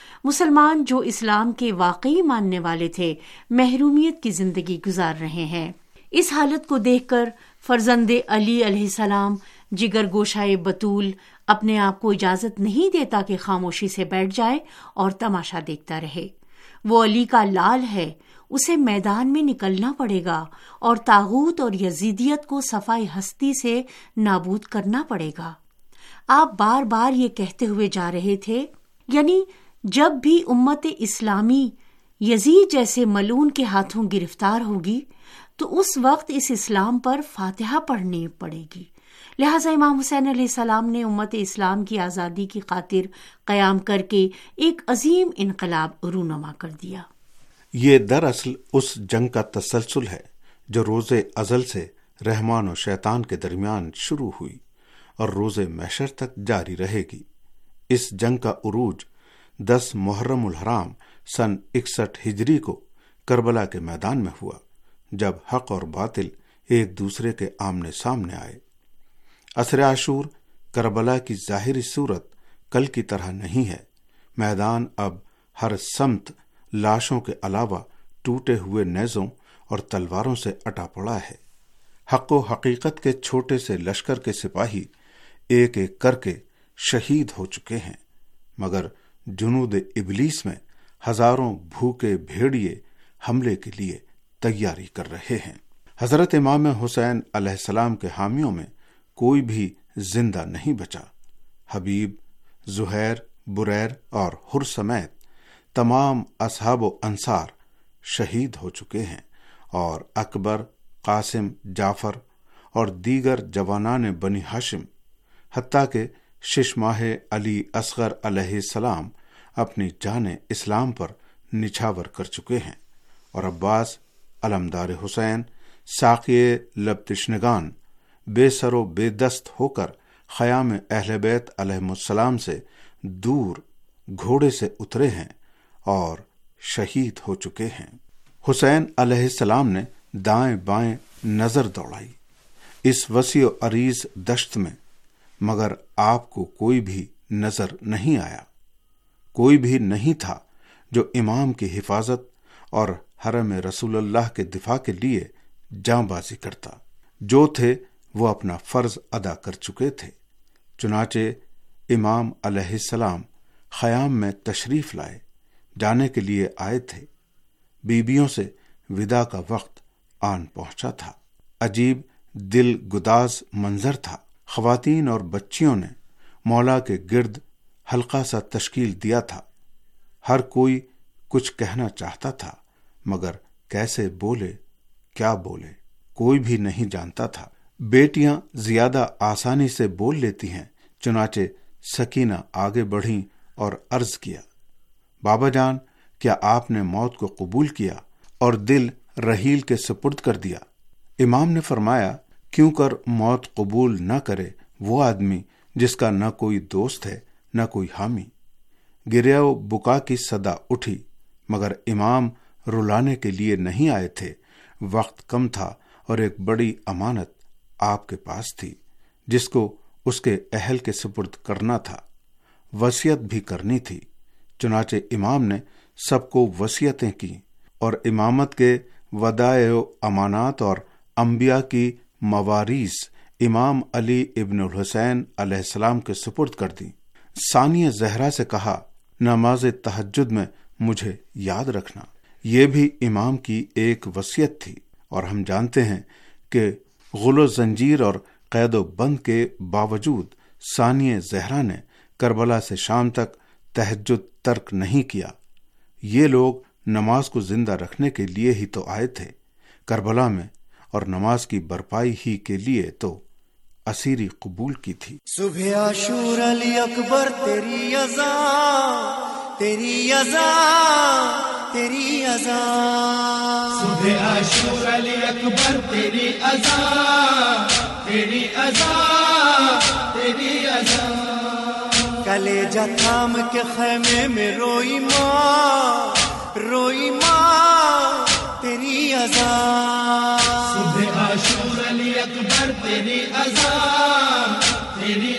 مسلمان جو اسلام کے واقعی ماننے والے تھے محرومیت کی زندگی گزار رہے ہیں۔ اس حالت کو دیکھ کر فرزند علی علیہ السلام جگر گوشائے بطول اپنے آپ کو اجازت نہیں دیتا کہ خاموشی سے بیٹھ جائے اور تماشا دیکھتا رہے۔ وہ علی کا لال ہے، اسے میدان میں نکلنا پڑے گا اور طاغوت اور یزیدیت کو صفائے ہستی سے نابود کرنا پڑے گا۔ آپ بار بار یہ کہتے ہوئے جا رہے تھے، یعنی جب بھی امت اسلامی یزید جیسے ملعون کے ہاتھوں گرفتار ہوگی تو اس وقت اس اسلام پر فاتحہ پڑھنی پڑے گی۔ لہٰذا امام حسین علیہ السلام نے امت اسلام کی آزادی کی خاطر قیام کر کے ایک عظیم انقلاب رونما کر دیا۔ یہ دراصل اس جنگ کا تسلسل ہے جو روز ازل سے رحمان و شیطان کے درمیان شروع ہوئی اور روز محشر تک جاری رہے گی۔ اس جنگ کا عروج 10 محرم الحرام سن 61 ہجری کو کربلا کے میدان میں ہوا، جب حق اور باطل ایک دوسرے کے آمنے سامنے آئے۔ عصر عاشور کربلا کی ظاہری صورت کل کی طرح نہیں ہے۔ میدان اب ہر سمت لاشوں کے علاوہ ٹوٹے ہوئے نیزوں اور تلواروں سے اٹا پڑا ہے۔ حق و حقیقت کے چھوٹے سے لشکر کے سپاہی ایک ایک کر کے شہید ہو چکے ہیں، مگر جنود ابلیس میں ہزاروں بھوکے بھیڑیے حملے کے لیے تیاری کر رہے ہیں۔ حضرت امام حسین علیہ السلام کے حامیوں میں کوئی بھی زندہ نہیں بچا۔ حبیب، زہیر، بریر اور حر سمیت تمام اصحاب و انصار شہید ہو چکے ہیں، اور اکبر، قاسم، جعفر اور دیگر جوانان بنی ہاشم، حتیٰ کہ 6 ماہ علی اصغر علیہ السلام اپنی جان اسلام پر نچھاور کر چکے ہیں، اور عباس، علمدار حسین، ساقی لب تشنگان بے سر و بے دست ہو کر خیام اہل بیت علیہم السلام سے دور گھوڑے سے اترے ہیں اور شہید ہو چکے ہیں۔ حسین علیہ السلام نے دائیں بائیں نظر دوڑائی اس وسیع و عریض دشت میں، مگر آپ کو کوئی بھی نظر نہیں آیا۔ کوئی بھی نہیں تھا جو امام کی حفاظت اور حرم رسول اللہ کے دفاع کے لیے جاں بازی کرتا۔ جو تھے وہ اپنا فرض ادا کر چکے تھے۔ چنانچہ امام علیہ السلام خیام میں تشریف لائے جانے کے لیے آئے تھے۔ بیبیوں سے ودا کا وقت آن پہنچا تھا۔ عجیب دل گداز منظر تھا۔ خواتین اور بچیوں نے مولا کے گرد حلقہ سا تشکیل دیا تھا۔ ہر کوئی کچھ کہنا چاہتا تھا، مگر کیسے بولے، کیا بولے، کوئی بھی نہیں جانتا تھا۔ بیٹیاں زیادہ آسانی سے بول لیتی ہیں، چنانچہ سکینہ آگے بڑھیں اور عرض کیا، بابا جان، کیا آپ نے موت کو قبول کیا اور دل رحیل کے سپرد کر دیا؟ امام نے فرمایا، کیوں کر موت قبول نہ کرے وہ آدمی جس کا نہ کوئی دوست ہے نہ کوئی حامی۔ گریہ و بکا کی صدا اٹھی، مگر امام رلانے کے لیے نہیں آئے تھے۔ وقت کم تھا اور ایک بڑی امانت آپ کے پاس تھی جس کو اس کے اہل کے سپرد کرنا تھا، وصیت بھی کرنی تھی۔ چنانچہ امام نے سب کو وصیتیں کی اور امامت کے ودائع و امانات اور انبیاء کی مواریث امام علی ابن الحسین علیہ السلام کے سپرد کر دی۔ ثانیہ زہرا سے کہا، نماز تہجد میں مجھے یاد رکھنا۔ یہ بھی امام کی ایک وصیت تھی، اور ہم جانتے ہیں کہ غل و زنجیر اور قید و بند کے باوجود ثانیہ زہرا نے کربلا سے شام تک تہجد ترک نہیں کیا۔ یہ لوگ نماز کو زندہ رکھنے کے لیے ہی تو آئے تھے کربلا میں، اور نماز کی برپائی ہی کے لیے تو اسیری قبول کی تھی۔ صبح عاشور علی اکبر تیری اذان، تیری اذان، تیری اذان، صبح عاشور علی اکبر تیری اذان، تیری اذان، تیری اذان، کلیجہ تھام کے خیمے میں روئی ماں، روئی ماں، تیری اذان، صبح عاشور علی اکبر تیری اذان، تیری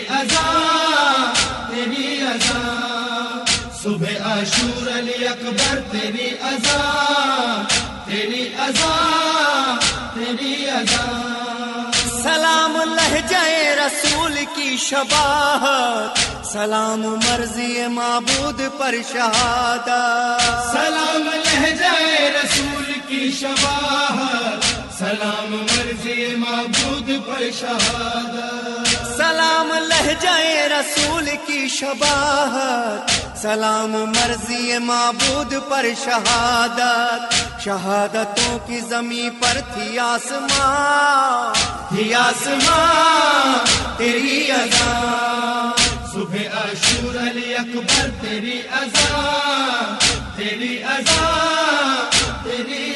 اذان، تیری اذان، صبح عاشور علی اکبر تیری اذان، تیری اذان، تیری اذان، سلام لہجہ رسول کی شباہت، سلام مرضی معبود پر شہادت، سلام لہجہ رسول کی شباہت، سلام مرضی معبود پر شہادت، سلام لہجہ رسول کی شباہت، سلام مرضی معبود پر شہادت، شہادتوں کی زمین پر تھی آسمان، تھی آسمان، تیری اذان، صبح عاشور علی اکبر تیری اذان، تیری اذان، تیری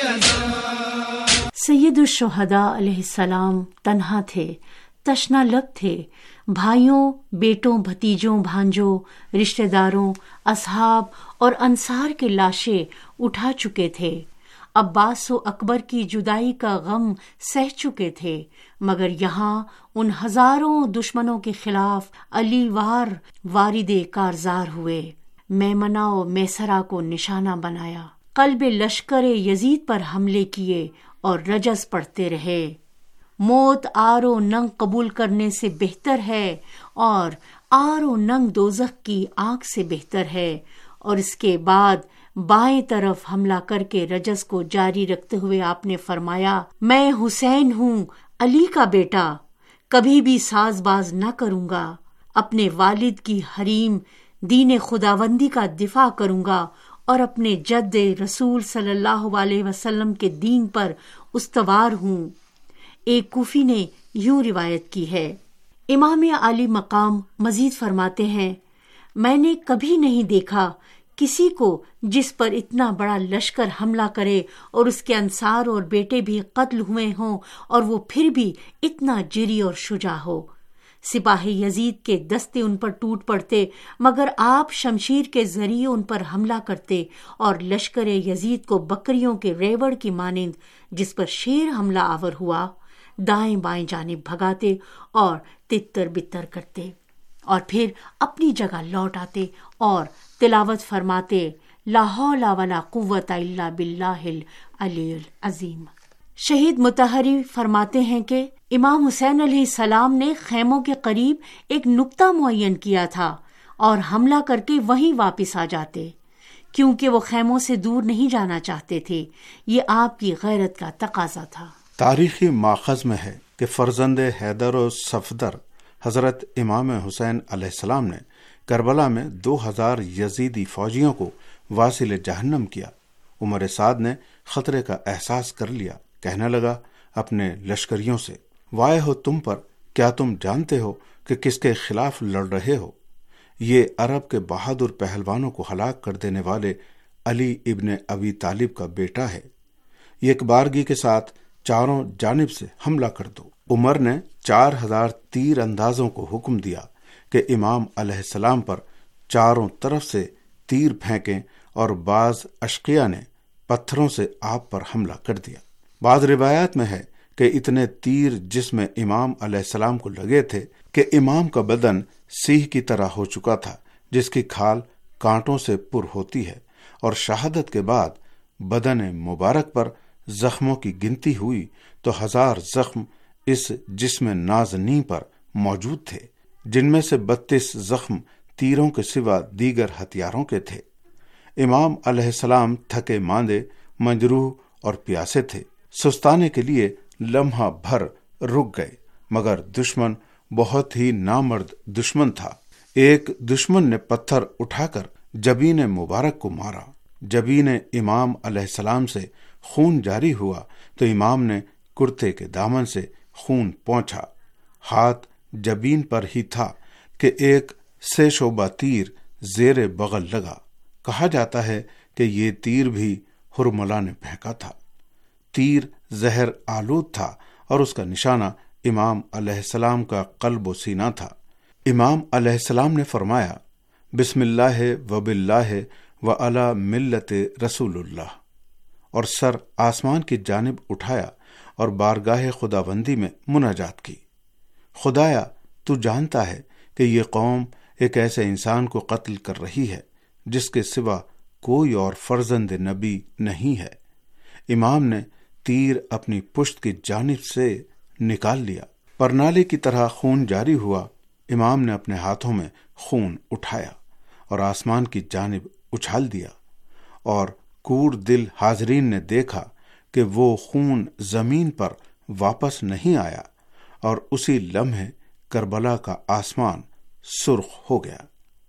اذان۔ سید الشہداء علیہ السلام تنہا تھے، تشنا لب تھے۔ بھائیوں، بیٹوں، بھتیجوں، بھانجوں، رشتہ داروں، اصحاب اور انصار کے لاشیں اٹھا چکے تھے۔ عباس و اکبر کی جدائی کا غم سہ چکے تھے، مگر یہاں ان ہزاروں دشمنوں کے خلاف علی وار وارد کارزار ہوئے۔ میمنہ و میسرہ کو نشانہ بنایا، قلب لشکر یزید پر حملے کیے اور رجز پڑھتے رہے۔ موت آر و ننگ قبول کرنے سے بہتر ہے، اور آر و ننگ دوزخ کی آگ سے بہتر ہے۔ اور اس کے بعد بائیں طرف حملہ کر کے رجز کو جاری رکھتے ہوئے آپ نے فرمایا، میں حسین ہوں، علی کا بیٹا، کبھی بھی ساز باز نہ کروں گا، اپنے والد کی حریم دین خداوندی کا دفاع کروں گا، اور اپنے جد رسول صلی اللہ علیہ وسلم کے دین پر استوار ہوں۔ ایک کوفی نے یوں روایت کی ہے۔ امام عالی مقام مزید فرماتے ہیں، میں نے کبھی نہیں دیکھا کسی کو جس پر اتنا بڑا لشکر حملہ کرے اور اس کے انصار اور بیٹے بھی قتل ہوئے ہوں، اور وہ پھر بھی اتنا جری اور شجاع ہو۔ سپاہی یزید کے دستے ان پر ٹوٹ پڑتے، مگر آپ شمشیر کے ذریعے ان پر حملہ کرتے اور لشکر یزید کو بکریوں کے ریوڑ کی مانند جس پر شیر حملہ آور ہوا دائیں بائیں جانب بھگاتے اور تتر بتر کرتے، اور پھر اپنی جگہ لوٹ آتے اور تلاوت فرماتے، لا حول ولا قوت الا باللہ العلی العظیم۔ شہید مطہری فرماتے ہیں کہ امام حسین علیہ السلام نے خیموں کے قریب ایک نقطہ معین کیا تھا اور حملہ کر کے وہیں واپس آ جاتے، کیونکہ وہ خیموں سے دور نہیں جانا چاہتے تھے۔ یہ آپ کی غیرت کا تقاضا تھا۔ تاریخی ماخذ میں ہے کہ فرزند حیدر و صفدر حضرت امام حسین علیہ السلام نے کربلا میں 2000 یزیدی فوجیوں کو واصل جہنم کیا۔ عمر سعد نے خطرے کا احساس کر لیا، کہنے لگا اپنے لشکریوں سے، وائے ہو تم پر، کیا تم جانتے ہو کہ کس کے خلاف لڑ رہے ہو؟ یہ عرب کے بہادر پہلوانوں کو ہلاک کر دینے والے علی ابن ابی طالب کا بیٹا ہے۔ ایک بارگی کے ساتھ چاروں جانب سے حملہ کر دو۔ عمر نے 4000 تیر اندازوں کو حکم دیا کہ امام علیہ السلام پر چاروں طرف سے تیر پھینکیں، اور بعض اشقیاء نے پتھروں سے آپ پر حملہ کر دیا۔ بعض روایات میں ہے کہ اتنے تیر جسم امام علیہ السلام کو لگے تھے کہ امام کا بدن سیہ کی طرح ہو چکا تھا، جس کی کھال کانٹوں سے پر ہوتی ہے، اور شہادت کے بعد بدن مبارک پر زخموں کی گنتی ہوئی تو 1000 زخم اس جسم نازنین پر موجود تھے، جن میں سے 32 زخم تیروں کے سوا دیگر ہتھیاروں کے تھے۔ امام علیہ السلام تھکے ماندے، مجروح اور پیاسے تھے، سستانے کے لیے لمحہ بھر رک گئے، مگر دشمن بہت ہی نامرد دشمن تھا۔ ایک دشمن نے پتھر اٹھا کر جبین مبارک کو مارا۔ جبین امام علیہ السلام سے خون جاری ہوا تو امام نے کرتے کے دامن سے خون پونچھا۔ ہاتھ جبین پر ہی تھا کہ ایک 6 شعبہ تیر زیر بغل لگا۔ کہا جاتا ہے کہ یہ تیر بھی ہرملا نے پھینکا تھا۔ تیر زہر آلود تھا اور اس کا نشانہ امام علیہ السلام کا قلب و سینہ تھا۔ امام علیہ السلام نے فرمایا، بسم اللہ و باللہ و علی ملت رسول اللہ، اور سر آسمان کی جانب اٹھایا اور بارگاہ خداوندی میں مناجات کی، خدایا تو جانتا ہے کہ یہ قوم ایک ایسے انسان کو قتل کر رہی ہے جس کے سوا کوئی اور فرزند نبی نہیں ہے۔ امام نے تیر اپنی پشت کی جانب سے نکال لیا، پرنالے کی طرح خون جاری ہوا۔ امام نے اپنے ہاتھوں میں خون اٹھایا اور آسمان کی جانب اچھال دیا، اور کور دل حاضرین نے دیکھا کہ وہ خون زمین پر واپس نہیں آیا، اور اسی لمحے کربلا کا آسمان سرخ ہو گیا۔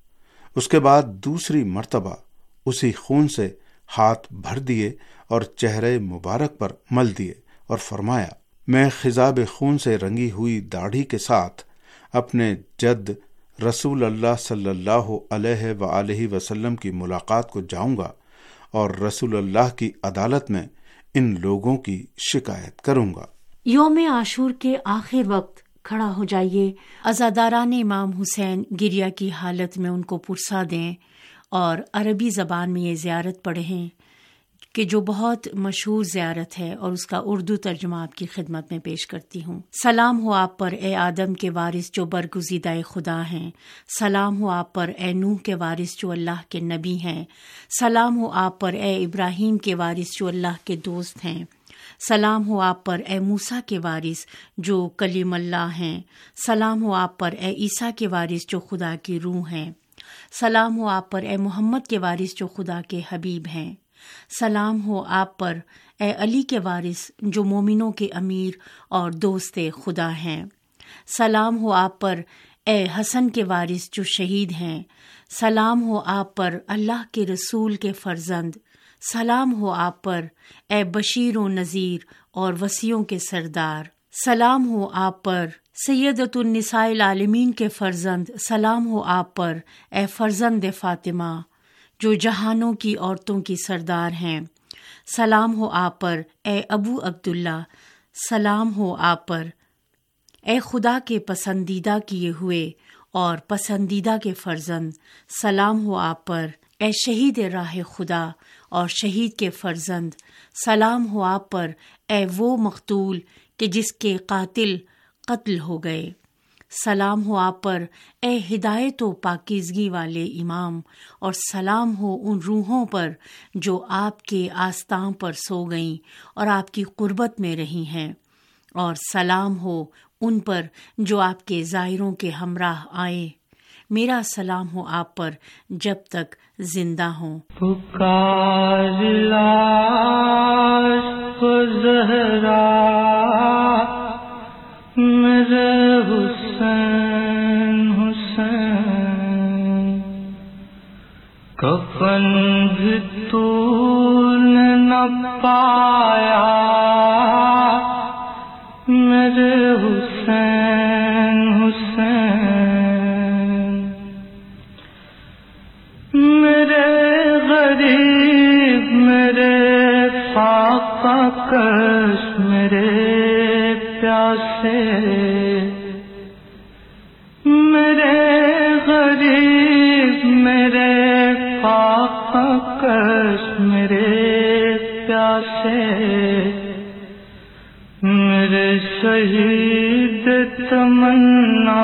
اس کے بعد دوسری مرتبہ اسی خون سے ہاتھ بھر دیے اور چہرے مبارک پر مل دیے، اور فرمایا، میں خضاب خون سے رنگی ہوئی داڑھی کے ساتھ اپنے جد رسول اللہ صلی اللہ علیہ وآلہ وسلم کی ملاقات کو جاؤں گا، اور رسول اللہ کی عدالت میں ان لوگوں کی شکایت کروں گا۔ یوم عاشور کے آخر وقت کھڑا ہو جائیے، عزاداران امام حسین گریہ کی حالت میں ان کو پرسا دیں، اور عربی زبان میں یہ زیارت پڑھیں کہ جو بہت مشہور زیارت ہے، اور اس کا اردو ترجمہ آپ کی خدمت میں پیش کرتی ہوں۔ سلام ہو آپ پر اے آدم کے وارث جو برگزیدہ خدا ہیں، سلام ہو آپ پر اے نوح کے وارث جو اللہ کے نبی ہیں، سلام ہو آپ پر اے ابراہیم کے وارث جو اللہ کے دوست ہیں، سلام ہو آپ پر اے موسیٰ کے وارث جو کلیم اللہ ہیں، سلام ہو آپ پر اے عیسیٰ کے وارث جو خدا کی روح ہیں، سلام ہو آپ پر اے محمد کے وارث جو خدا کے حبیب ہیں، سلام ہو آپ پر اے علی کے وارث جو مومنوں کے امیر اور دوست خدا ہیں، سلام ہو آپ پر اے حسن کے وارث جو شہید ہیں، سلام ہو آپ پر اللہ کے رسول کے فرزند، سلام ہو آپ پر اے بشیر و نذیر اور وصیوں کے سردار، سلام ہو آپ پر سیدۃ النساء العالمین کے فرزند، سلام ہو آپ پر اے فرزند فاطمہ جو جہانوں کی عورتوں کی سردار ہیں، سلام ہو آپ پر اے ابو عبداللہ، سلام ہو آپ پر اے خدا کے پسندیدہ کیے ہوئے اور پسندیدہ کے فرزند، سلام ہو آپ پر اے شہید راہ خدا اور شہید کے فرزند، سلام ہو آپ پر اے وہ مقتول کہ جس کے قاتل قتل ہو گئے، سلام ہو آپ پر اے ہدایت و پاکیزگی والے امام، اور سلام ہو ان روحوں پر جو آپ کے آستان پر سو گئیں اور آپ کی قربت میں رہی ہیں، اور سلام ہو ان پر جو آپ کے زائروں کے ہمراہ آئے۔ میرا سلام ہو آپ پر جب تک زندہ ہوں۔ پکار لاش کو زہرا میرے حسین حسین، کفن بھی تو نے نہ پایا میرے حسین حسین، میرے غریب میرے فاقہ کش میرے پیاسے، میرے غریب میرے فاقہ کش میرے پیاسے، میرے شہید تمنا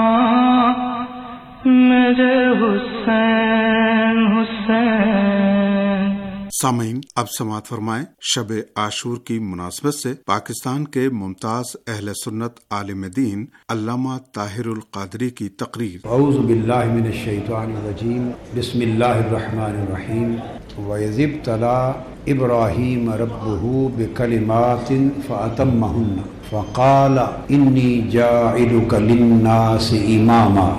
میرے حسین حسین۔ سامعین، اب سماعت فرمائیں شب عاشور کی مناسبت سے پاکستان کے ممتاز اہل سنت عالم دین علامہ طاہر القادری کی تقریر۔ اعوذ باللہ من الشیطان الرجیم، بسم اللہ الرحمن الرحیم۔ وَإِذِ ابْتَلَىٰ إِبْرَاهِيمَ رَبُّهُ بِكَلِمَاتٍ فَأَتَمَّهُنَّ فَقَالَ إِنِّي جَاعِلُكَ لِلنَّاسِ إِمَامًا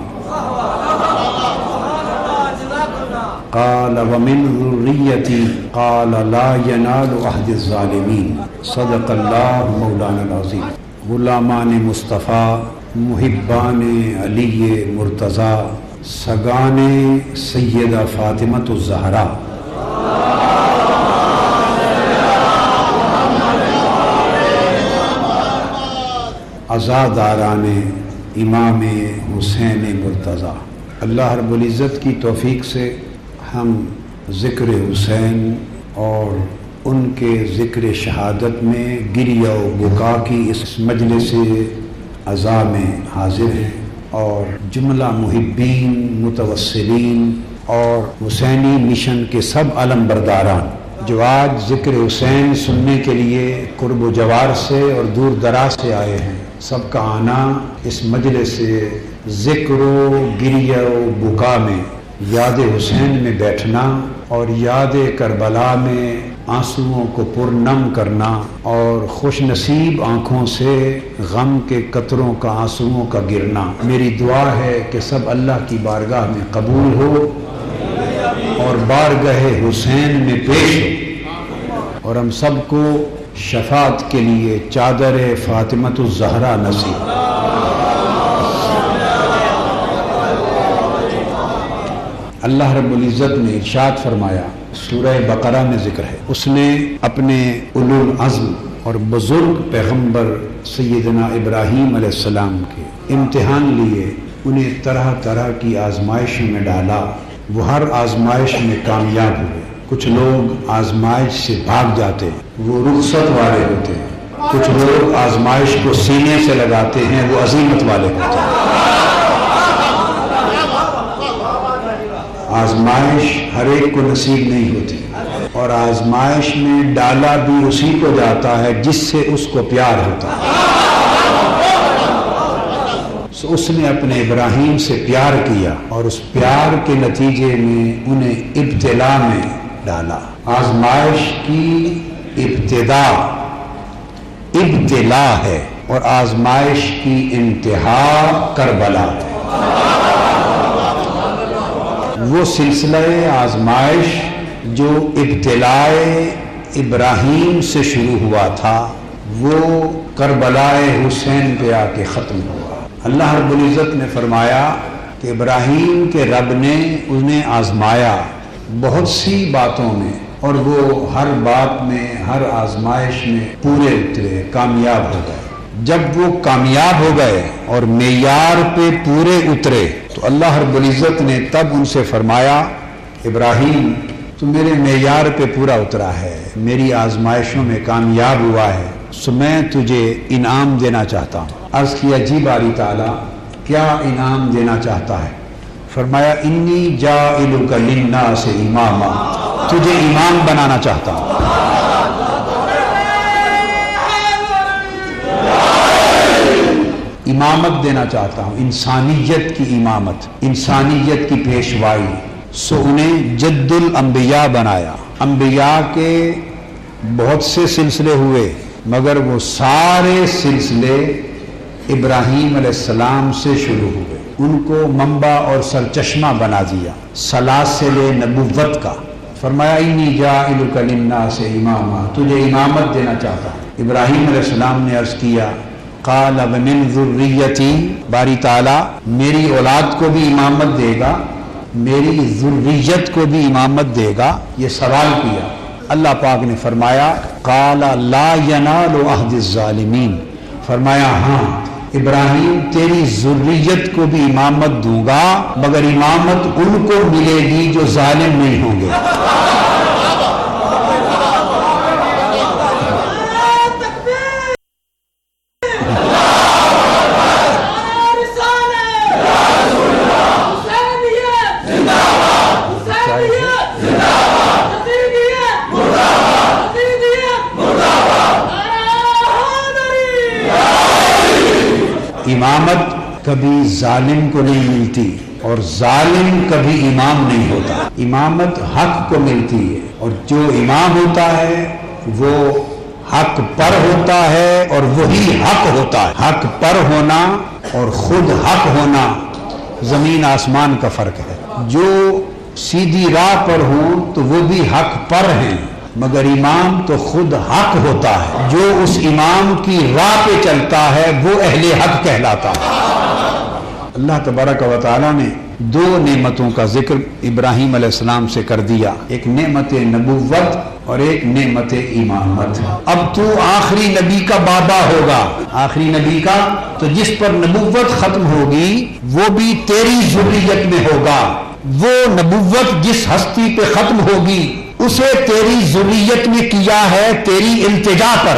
قال ومن ذريتي قال لا ينال عهد الظالمين صدق الله مولانا العظيم۔ غلامان مصطفیٰ، محبان علی مرتضیٰ، سگان سیدہ فاطمۃ الزہرا، عزاداران امام حسین مرتضیٰ، اللہ رب العزت کی توفیق سے ہم ذکر حسین اور ان کے ذکر شہادت میں گریہ و بکا کی اس مجلس عزا میں حاضر ہیں، اور جملہ محبین، متوسلین اور حسینی مشن کے سب علم برداران جو آج ذکر حسین سننے کے لیے قرب و جوار سے اور دور دراز سے آئے ہیں، سب کا آنا اس مجلس ذکر و گریہ و بکا میں، یاد حسین میں بیٹھنا اور یاد کربلا میں آنسوؤں کو پرنم کرنا اور خوش نصیب آنکھوں سے غم کے قطروں کا آنسوؤں کا گرنا، میری دعا ہے کہ سب اللہ کی بارگاہ میں قبول ہو اور بارگاہ حسین میں پیش ہو، اور ہم سب کو شفاعت کے لیے چادر فاطمۃ الزہرا نصیب۔ اللہ رب العزت نے ارشاد فرمایا، سورہ بقرہ میں ذکر ہے، اس نے اپنے اولو العزم اور بزرگ پیغمبر سیدنا ابراہیم علیہ السلام کے امتحان لیے، انہیں طرح طرح کی آزمائشوں میں ڈالا، وہ ہر آزمائش میں کامیاب ہوئے۔ کچھ لوگ آزمائش سے بھاگ جاتے ہیں، وہ رخصت والے ہوتے ہیں، کچھ لوگ آزمائش کو سینے سے لگاتے ہیں، وہ عزیمت والے ہوتے ہیں۔ آزمائش ہر ایک کو نصیب نہیں ہوتی، اور آزمائش میں ڈالا بھی اسی کو جاتا ہے جس سے اس کو پیار ہوتا ہے۔ اس نے اپنے ابراہیم سے پیار کیا اور اس پیار کے نتیجے میں انہیں ابتلا میں ڈالا۔ آزمائش کی ابتلا ہے اور آزمائش کی انتہا کربلا ہے۔ وہ سلسلہ آزمائش جو ابتلائے ابراہیم سے شروع ہوا تھا، وہ کربلائے حسین پہ آ کے ختم ہوا۔ اللہ رب العزت نے فرمایا کہ ابراہیم کے رب نے انہیں آزمایا بہت سی باتوں میں، اور وہ ہر بات میں، ہر آزمائش میں پورے اترے، کامیاب ہو گئے۔ جب وہ کامیاب ہو گئے اور معیار پہ پورے اترے تو اللہ رب العزت نے تب ان سے فرمایا، ابراہیم تو میرے معیار پہ پورا اترا ہے، میری آزمائشوں میں کامیاب ہوا ہے، سو میں تجھے انعام دینا چاہتا ہوں۔ عرض کیا، جی باری تعالیٰ کیا انعام دینا چاہتا ہے؟ فرمایا، انی جاعلک للناس اماما، تجھے امام بنانا چاہتا ہوں۔ امامت دینا چاہتا ہوں، انسانیت کی امامت، انسانیت کی پیشوائی، سو انہیں جد الانبیاء بنایا۔ انبیاء کے بہت سے سلسلے ہوئے مگر وہ سارے سلسلے ابراہیم علیہ السلام سے شروع ہوئے، ان کو منبع اور سرچشمہ بنا دیا سلاسل نبوت کا۔ فرمایا انی جاعلک للناس اماما، تجھے امامت دینا چاہتا ہوں۔ ابراہیم علیہ السلام نے عرض کیا قال ومن ذریتی، باری تعالیٰ میری اولاد کو بھی امامت دے گا، میری ذریت کو بھی امامت دے گا؟ یہ سوال کیا۔ اللہ پاک نے فرمایا قال لا ینال عہد الظالمین، فرمایا ہاں ابراہیم تیری ذریت کو بھی امامت دوں گا مگر امامت ان کو ملے گی جو ظالم نہیں ہوں گے۔ امامت کبھی ظالم کو نہیں ملتی اور ظالم کبھی امام نہیں ہوتا، امامت حق کو ملتی ہے، اور جو امام ہوتا ہے وہ حق پر ہوتا ہے اور وہی حق ہوتا ہے۔ حق پر ہونا اور خود حق ہونا زمین آسمان کا فرق ہے۔ جو سیدھی راہ پر ہوں تو وہ بھی حق پر ہیں مگر امام تو خود حق ہوتا ہے، جو اس امام کی راہ پہ چلتا ہے وہ اہل حق کہلاتا ہے۔ اللہ تبارک و تعالیٰ نے دو نعمتوں کا ذکر ابراہیم علیہ السلام سے کر دیا، ایک نعمت نبوت اور ایک نعمت امامت۔ اب تو آخری نبی کا بابا ہوگا، آخری نبی کا، تو جس پر نبوت ختم ہوگی وہ بھی تیری ذریت میں ہوگا۔ وہ نبوت جس ہستی پہ ختم ہوگی اسے تیری ذریت میں کیا ہے، تیری التجا پر،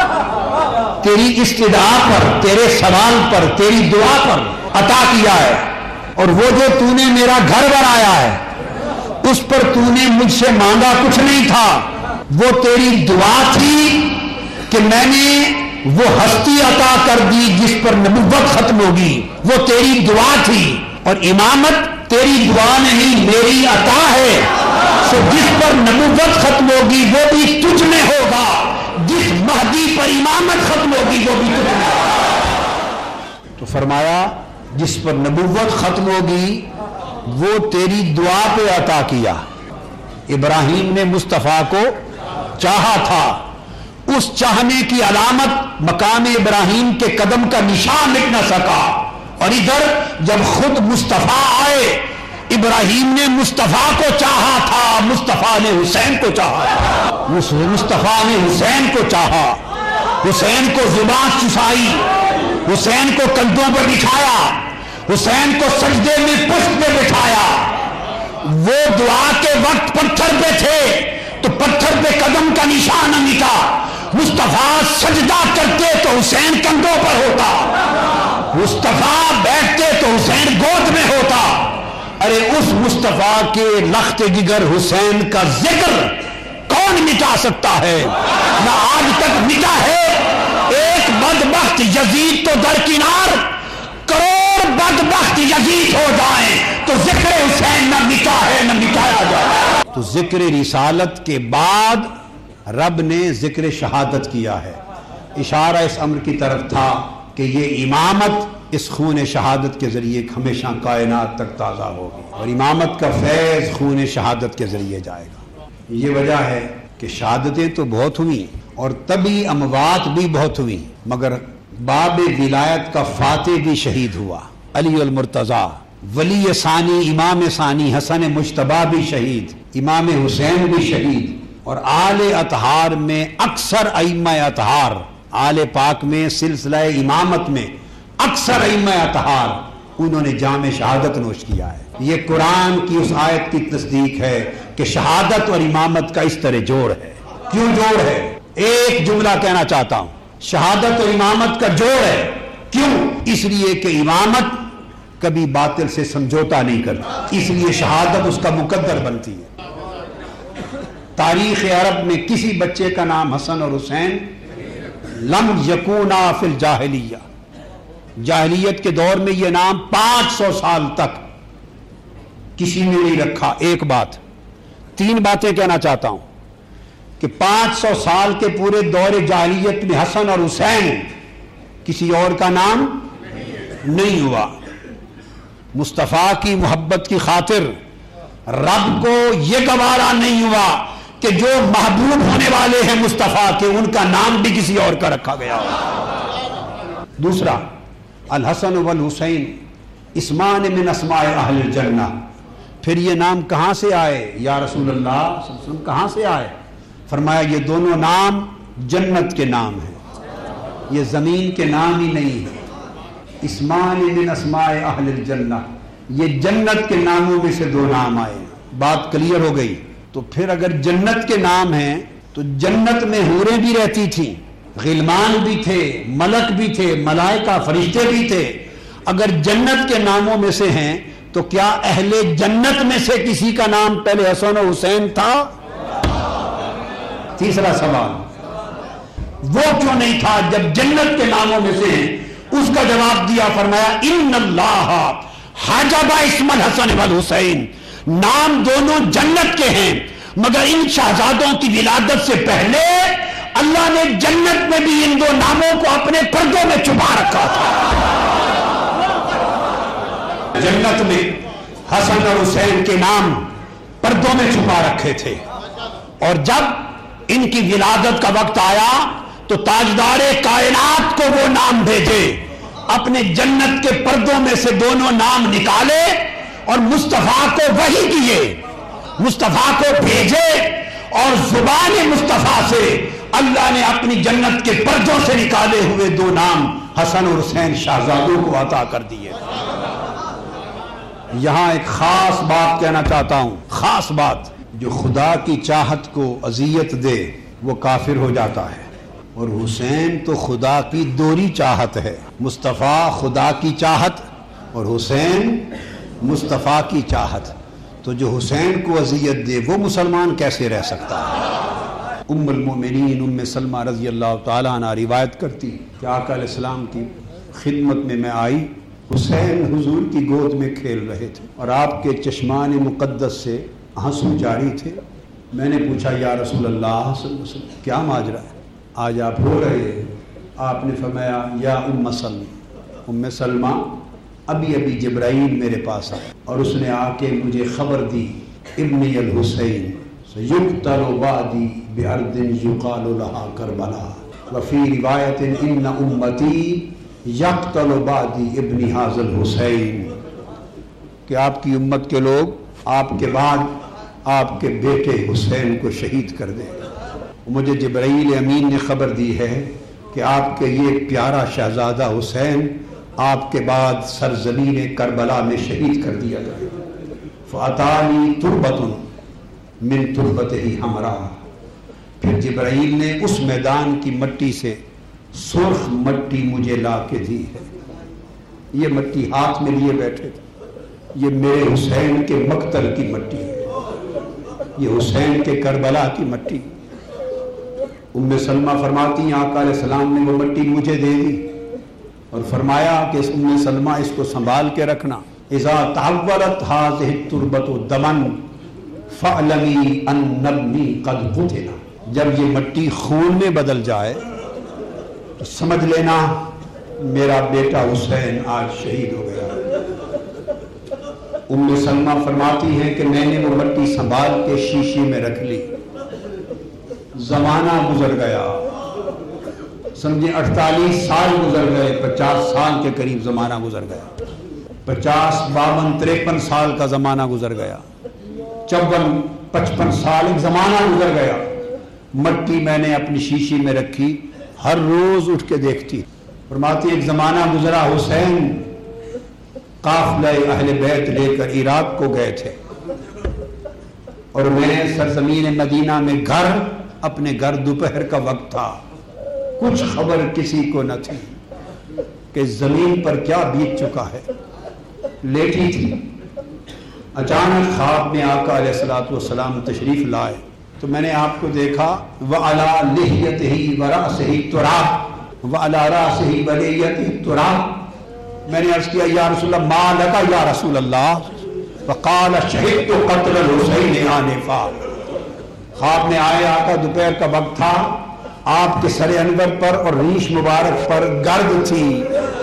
تیری استدعا پر، تیرے سوال پر، تیری دعا پر عطا کیا ہے۔ اور وہ جو تو نے میرا گھر بنایا ہے اس پر تو نے مجھ سے مانگا کچھ نہیں تھا، وہ تیری دعا تھی کہ میں نے وہ ہستی عطا کر دی جس پر نبوت ختم ہوگی، وہ تیری دعا تھی۔ اور امامت تیری دعا نہیں میری عطا ہے، سو جس پر نبوت ختم ہوگی وہ بھی تجھ میں ہوگا، جس مہدی پر امامت ختم ہوگی وہ بھی تجھ میں ہوگا۔ تو فرمایا جس پر نبوت ختم ہوگی وہ تیری دعا پہ عطا کیا۔ ابراہیم نے مصطفیٰ کو چاہا تھا، اس چاہنے کی علامت مقام ابراہیم کے قدم کا نشان مٹ نہ سکا، اور ادھر جب خود مصطفیٰ آئے ابراہیم نے مصطفیٰ کو چاہا تھا، مصطفیٰ نے حسین کو چاہا، مصطفیٰ نے حسین کو چاہا، حسین کو زبان چسائی، حسین کو کندھوں پر بٹھایا، حسین کو سجدے میں پشت پہ بٹھایا۔ وہ دعا کے وقت پتھر پہ تھے تو پتھر پہ قدم کا نشان نہ مٹا، مصطفیٰ سجدہ کرتے تو حسین کندھوں پر ہوتا، مصطفیٰ بیٹھتے تو حسین گود میں ہوتا۔ ارے اس مصطفیٰ کے لخت جگر حسین کا ذکر کون مٹا سکتا ہے؟ نہ آج تک مٹا ہے۔ ایک بدبخت یزید تو درکنار، کروڑ بدبخت یزید ہو جائیں تو ذکر حسین نہ مٹا ہے نہ مٹایا جائے۔ تو ذکر رسالت کے بعد رب نے ذکر شہادت کیا ہے، اشارہ اس امر کی طرف تھا کہ یہ امامت اس خون شہادت کے ذریعے ہمیشہ کائنات تک تازہ ہوگی، اور امامت کا فیض خون شہادت کے ذریعے جائے گا۔ یہ وجہ ہے کہ شہادتیں تو بہت ہوئی اور طبی اموات بھی بہت ہوئی، مگر باب ولایت کا فاتح بھی شہید ہوا، علی المرتضیٰ، ولی ثانی، امام ثانی حسن مجتبیٰ بھی شہید، امام حسین بھی شہید، اور آل اطہار میں اکثر ائمہ اطہار، آل پاک میں سلسلہ امامت میں اکثر ائمہ اطہار انہوں نے جام شہادت نوش کیا ہے۔ یہ قرآن کی اس آیت کی تصدیق ہے کہ شہادت اور امامت کا اس طرح جوڑ ہے۔ کیوں جوڑ ہے؟ ایک جملہ کہنا چاہتا ہوں، شہادت اور امامت کا جوڑ ہے۔ کیوں؟ اس لیے کہ امامت کبھی باطل سے سمجھوتا نہیں کرتی، اس لیے شہادت اس کا مقدر بنتی ہے۔ تاریخ عرب میں کسی بچے کا نام حسن اور حسین لم یکونا فی الجاہلیہ، جاہلیت کے دور میں یہ نام 500 سال تک کسی نے نہیں رکھا. ایک بات، 3 باتیں کہنا چاہتا ہوں کہ 500 سال کے پورے دور جاہلیت میں حسن اور حسین کسی اور کا نام نہیں ہوا. مصطفیٰ کی محبت کی خاطر رب کو یہ گوارا نہیں ہوا کہ جو محبوب ہونے والے ہیں مصطفیٰ کے ان کا نام بھی کسی اور کا رکھا گیا. دوسرا، الحسن والحسین اسمان من اسماء اہل الجنہ. پھر یہ نام کہاں سے آئے یا رسول اللہ صلی اللہ علیہ وسلم، کہاں سے آئے؟ فرمایا یہ دونوں نام جنت کے نام ہیں، یہ زمین کے نام ہی نہیں ہیں. اسمان من اسماء اہل الجنہ، یہ جنت کے ناموں میں سے 2 نام آئے. بات کلیئر ہو گئی. تو پھر اگر جنت کے نام ہیں تو جنت میں حوریں بھی رہتی تھیں، غلمان بھی تھے، ملک بھی تھے، ملائکہ فرشتے بھی تھے. اگر جنت کے ناموں میں سے ہیں تو کیا اہل جنت میں سے کسی کا نام پہلے حسن و حسین تھا؟ تیسرا سوال، وہ کیوں نہیں تھا جب جنت کے ناموں میں سے ہیں؟ اس کا جواب دیا، فرمایا ان اللہ حجب اسم الحسن والحسین. نام دونوں جنت کے ہیں مگر ان شہزادوں کی ولادت سے پہلے اللہ نے جنت میں بھی ان 2 ناموں کو اپنے پردوں میں چھپا رکھا تھا. جنت میں حسن اور حسین کے نام پردوں میں چھپا رکھے تھے، اور جب ان کی ولادت کا وقت آیا تو تاجدار کائنات کو وہ نام بھیجے. اپنے جنت کے پردوں میں سے دونوں نام نکالے اور مصطفیٰ کو وحی کیے، مصطفیٰ کو بھیجے، اور زبان مصطفیٰ سے اللہ نے اپنی جنت کے پردوں سے نکالے ہوئے 2 نام حسن اور حسین شہزادوں کو عطا کر دیے. یہاں ایک خاص بات کہنا چاہتا ہوں، خاص بات. جو خدا کی چاہت کو اذیت دے وہ کافر ہو جاتا ہے، اور حسین تو خدا کی دوہری چاہت ہے. مصطفیٰ خدا کی چاہت اور حسین مصطفیٰ کی چاہت. تو جو حسین کو اذیت دے وہ مسلمان کیسے رہ سکتا ہے؟ ام المومنین ام سلمہ رضی اللہ تعالیٰ عنہ روایت کرتی کہ آقا علیہ السلام کی خدمت میں آئی، حسین حضور کی گود میں کھیل رہے تھے اور آپ کے چشمان مقدس سے آنسو جاری تھے. میں نے پوچھا یا رسول اللہ صلی اللہ علیہ وسلم کیا ماجرا ہے، آج آپ رو رہے ہیں؟ آپ نے فرمایا یا ام سلمہ ابھی جبرائیل میرے پاس آیا اور اس نے آ کے مجھے خبر دی ابنی الحسین سیقتل بعدی بارض یقال لها کربلا وفی روایت ان امتی یقتل بعدی ابن ھذا الحسین، کہ آپ کی امت کے لوگ آپ کے بعد آپ کے بیٹے حسین کو شہید کر دیں. مجھے جبرائیل امین نے خبر دی ہے کہ آپ کے یہ پیارا شہزادہ حسین آپ کے بعد سرزمین کربلا میں شہید کر دیا گیا. فاتانی تربت من تربتہ حمراء، پھر جبرائیل نے اس میدان کی مٹی سے سرخ مٹی مجھے لا کے دی ہے. یہ مٹی ہاتھ میں لیے بیٹھے تھے، یہ میرے حسین کے مقتل کی مٹی ہے، یہ حسین کے کربلا کی مٹی. ام سلمہ فرماتی ہیں آقا علیہ السلام نے وہ مٹی مجھے دے دی اور فرمایا کہ ام سلمہ اس کو سنبھال کے رکھنا. اذا تحولت هذه التربة دما فاعلمی ان ابنی قد قتل، جب یہ مٹی خون میں بدل جائے تو سمجھ لینا میرا بیٹا حسین آج شہید ہو گیا. ام سلمہ فرماتی ہیں کہ میں نے وہ مٹی سنبھال کے شیشے میں رکھ لی. زمانہ گزر گیا، سمجھے 48 سال گزر گئے، 50 سال کے قریب زمانہ گزر گیا، 50 52 53 سال کا زمانہ گزر گیا، 54 55 سال ایک زمانہ گزر گیا. مٹی میں نے اپنی شیشی میں رکھی، ہر روز اٹھ کے دیکھتی. فرماتی ایک زمانہ گزرا، حسین قافلہ اہل بیت لے کر عراق کو گئے تھے اور میں سرزمین مدینہ میں اپنے گھر دوپہر کا وقت تھا، کچھ خبر کسی کو نہ تھی کہ زمین پر کیا بیت چکا ہے. لیٹی تھی، اچانک خواب میں آقا علیہ الصلوۃ والسلام تشریف لائے تو میں نے آپ کو دیکھا وَعَلَى لِحْيَتِهِ وَرَأْسِهِ تُرَابٌ وَعَلَى رَأْسِهِ بَلِيَّتِهِ تُرَابٌ، میں نے عرض کیا یا رسول اللہ ما لکا یا رسول اللہ، فقال شہدت قتل الحسین آنفا. خواب میں آئے آقا، دوپہر کا وقت تھا، آپ کے سر انور پر اور ریش مبارک پر گرد تھی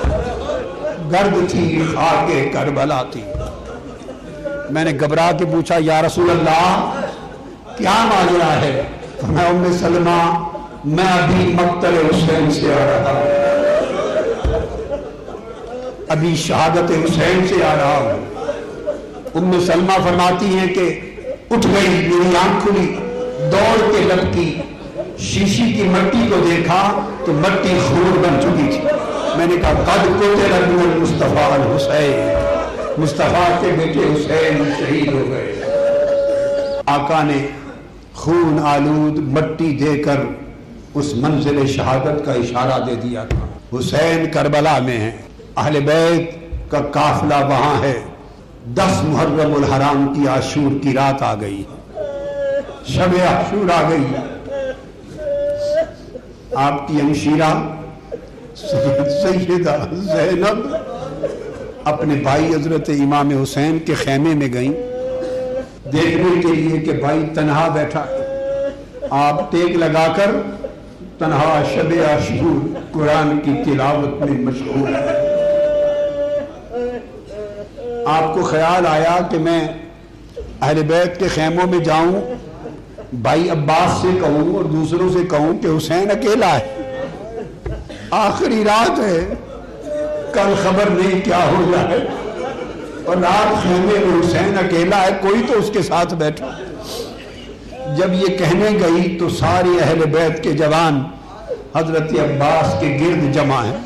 خاک کربلا تھی. میں نے گھبرا کے پوچھا یا رسول اللہ کیا ماجرا ہے؟ فرمایا ام سلمہ میں ابھی مقتل حسین سے آ رہا ہوں، ابھی شہادت حسین سے آ رہا ہوں. ام سلمہ فرماتی ہیں کہ اٹھ گئی، میری آنکھ کھلی، دوڑ کے لپکی، شیشی کی مٹی کو دیکھا تو مٹی خون بن چکی تھی. میں نے کہا قد قتل ابن المصطفیٰ الحسین، مصطفیٰ کے بیٹے حسین شہید ہو گئے. آقا نے خون آلود مٹی دے کر اس منزل شہادت کا اشارہ دے دیا تھا. حسین کربلا میں ہیں، اہل بیت کا قافلہ وہاں ہے. 10 محرم الحرام کی عاشور کی رات آ گئی، شب عاشور آ گئی. آپ کی ہمشیرہ سیدہ زینب اپنے بھائی حضرت امام حسین کے خیمے میں گئیں دیکھنے کے لیے کہ بھائی تنہا بیٹھا. آپ ٹیک لگا کر تنہا شب عاشور قرآن کی تلاوت میں مشغول ہے. آپ کو خیال آیا کہ میں اہل بیت کے خیموں میں جاؤں، بھائی عباس سے کہوں اور دوسروں سے کہوں کہ حسین اکیلا ہے، آخری رات ہے، کل خبر نہیں کیا ہو جائے، اور رات خیمے میں حسین اکیلا ہے، کوئی تو اس کے ساتھ بیٹھا. جب یہ کہنے گئی تو ساری اہل بیت کے جوان حضرت عباس کے گرد جمع ہیں.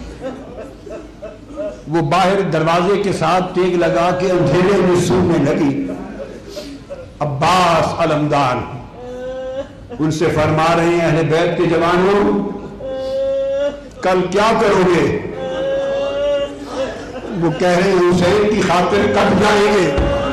وہ باہر دروازے کے ساتھ ٹیک لگا کے اندھیرے میں سننے لگی. عباس علمدار ان سے فرما رہے ہیں اہل بیت کے جوانوں کل کیا کرو گے؟ وہ کہہ رہے ہیں حسین کی خاطر کٹ جائیں گے.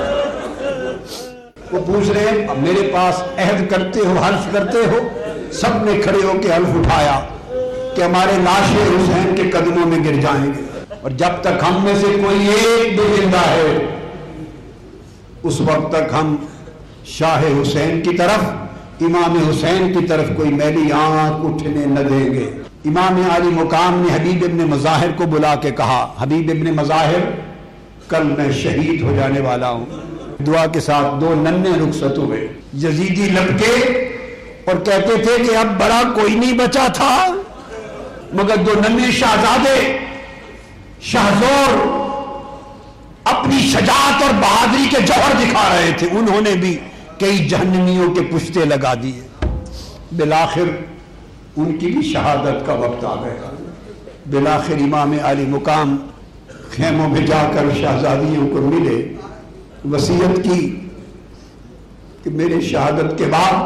وہ پوچھ رہے ہیں میرے پاس عہد کرتے ہو، حلف کرتے ہو؟ سب نے کھڑے ہو کے حلف اٹھایا کہ ہمارے لاشیں حسین کے قدموں میں گر جائیں گے، اور جب تک ہم میں سے کوئی ایک بھی زندہ ہے اس وقت تک ہم شاہ حسین کی طرف، امام حسین کی طرف کوئی میلی آنکھ اٹھنے نہ دیں گے. امام عالی مقام نے حبیب ابن مظاہر کو بلا کے کہا حبیب ابن مظاہر کل میں شہید ہو جانے والا ہوں. دعا کے ساتھ 2 ننھے رخصت ہوئے. یزیدی لپکے اور کہتے تھے کہ اب بڑا کوئی نہیں بچا تھا مگر 2 ننھے شہزادے شہزور اپنی شجاعت اور بہادری کے جوہر دکھا رہے تھے. انہوں نے بھی کئی جہنمیوں کے پشتے لگا دیے. بالآخر ان کی بھی شہادت کا وقت آ گیا. بالآخر امام عالی مقام خیموں میں جا کر شہزادیوں کو ملے، وصیت کی کہ میرے شہادت کے بعد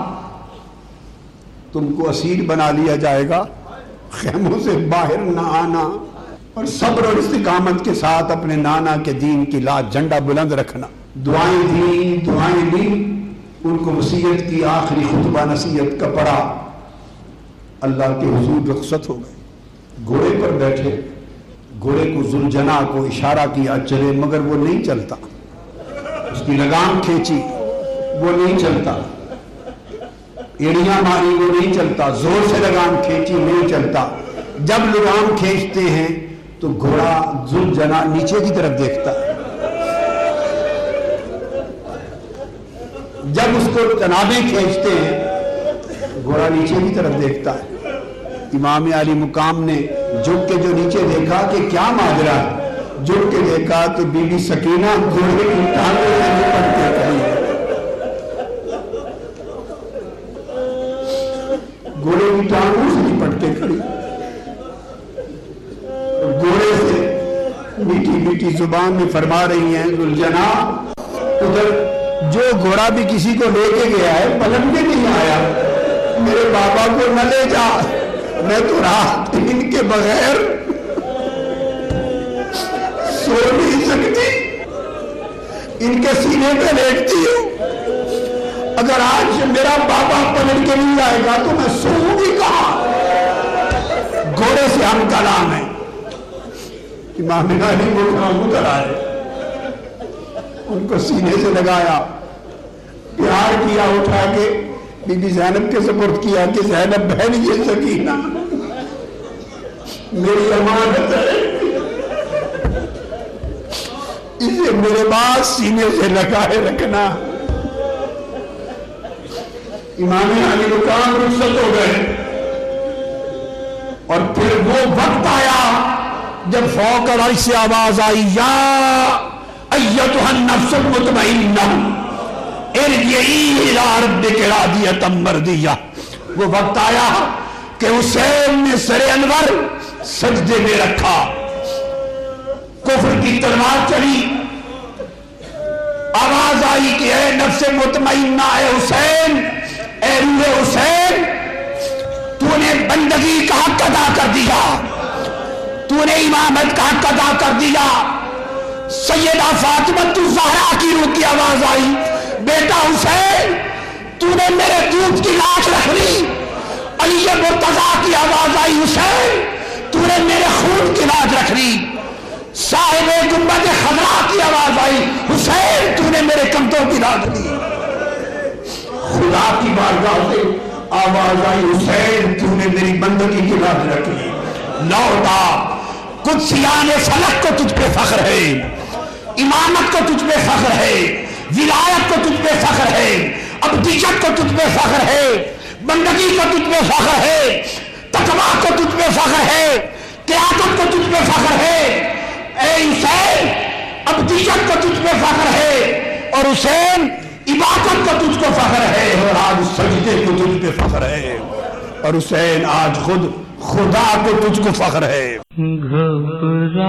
تم کو اسیر بنا لیا جائے گا، خیموں سے باہر نہ آنا، اور صبر اور استقامت کے ساتھ اپنے نانا کے دین کی لاج جھنڈا بلند رکھنا. دعائیں دی، ان کو وصیت کی، آخری خطبہ نصیحت کا پڑھا. اللہ کے حضور رخصت ہو گئے. گھوڑے پر بیٹھے، گھوڑے کو ذوالجناح کو اشارہ کیا چلے، مگر وہ نہیں چلتا. اس کی لگام کھینچی، وہ نہیں چلتا. ایڑیاں ماری، وہ نہیں چلتا. زور سے لگام کھینچی، نہیں چلتا. جب لگام کھینچتے ہیں تو گھوڑا ذوالجناح نیچے کی طرف دیکھتا ہے. جب اس کو جنابیں کھینچتے ہیں گھوڑا نیچے کی طرف دیکھتا ہے. امام علی مقام نے جھک کے جو نیچے دیکھا کہ کیا ماجرا ہے، جھک کے دیکھا تو بی بی سکینہ گھوڑے کی ٹانگوں سے لپٹ کے کھڑی ہے. گھوڑے کی ٹانگوں سے لپٹ کے کھڑی، گھوڑے سے میٹھی میٹھی زبان میں فرما رہی ہیں ذوالجناح ادھر جو گھوڑا بھی کسی کو لے کے گیا ہے پلٹ کے نہیں آیا، میرے بابا کو نہ لے جا، میں تو رات ان کے بغیر سو نہیں سکتی، ان کے سینے پہ لیٹتی ہوں. اگر آج میرا بابا پلٹ کے نہیں آئے گا تو میں سوؤں گی کہاں؟ گھوڑے سے ہم کلام ہیں. امام علی مقام ادھر آئے، ان کو سینے سے لگایا، پیار کیا، اٹھا کے بی بی زینب کے سپرد کیا کہ زینب بہن یہ سکینہ میری امانت ہے، اسے میرے پاس سینے سے لگائے رکھنا۔ امام علی مقام رخصت ہو گئے، اور پھر وہ وقت آیا جب فوق العرش سے آواز آئی، یا ایتھا النفس المطمئنہ ارجعی الی ربک راضیۃ مرضیہ۔ وہ وقت آیا کہ حسین نے سر انور سجدے میں رکھا، کفر کی تلوار چلی، آواز آئی کہ اے نفس مطمئنہ، اے حسین، اے روح حسین، تو نے بندگی کا حق ادا کر دیا، تو نے امامت کا حق ادا کر دیا۔ سیدہ فاطمہ الزہرا کی روح کی آواز آئی، بیٹا حسین، تو نے میرے دودھ کی لاش رکھ لی۔ علی مرتضیٰ کی آواز آئی، حسین، تو نے میرے خون کی لاج رکھ لی۔ صاحب گنبد خضرا کی آواز آئی، حسین، تو نے میرے کندھوں کی لاج لی۔ خدا کی بارگاہ سے آواز آئی، حسین، تو نے میری بندگی کی لاج رکھ لی۔ لوٹا، قدسیان فلک کو تجھ پہ فخر ہے، امامت کو تجھ پہ فخر ہے، ولایت کو تجھ پہ فخر ہے، ابدیت کو تجھ پہ فخر ہے، بندگی کو تجھ پہ فخر ہے، تقویٰ کو تجھ پہ فخر ہے، قیادت کو تجھ پہ فخر ہے۔ اے حسین، ابدیت کو تجھ پہ فخر ہے، اور حسین عبادت کو تجھ کو فخر ہے، اور آج سجدے کو تجھ پہ فخر ہے، اور حسین آج خود خدا کو تجھ کو فخر ہے۔ گھبرائیں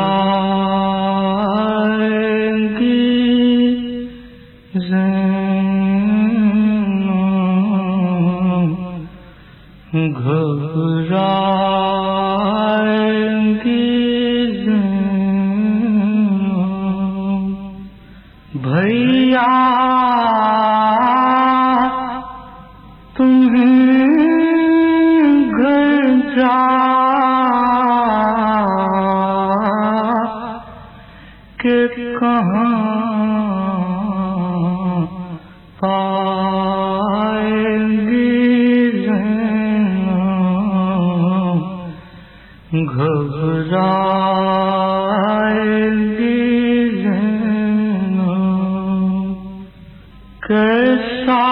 گی زینب، گھبرائیں گی زینب، بھیا تمہیں گھر جا کہ کہاں پائیں گی زینب، گھبرائیں گی زینب، کیسا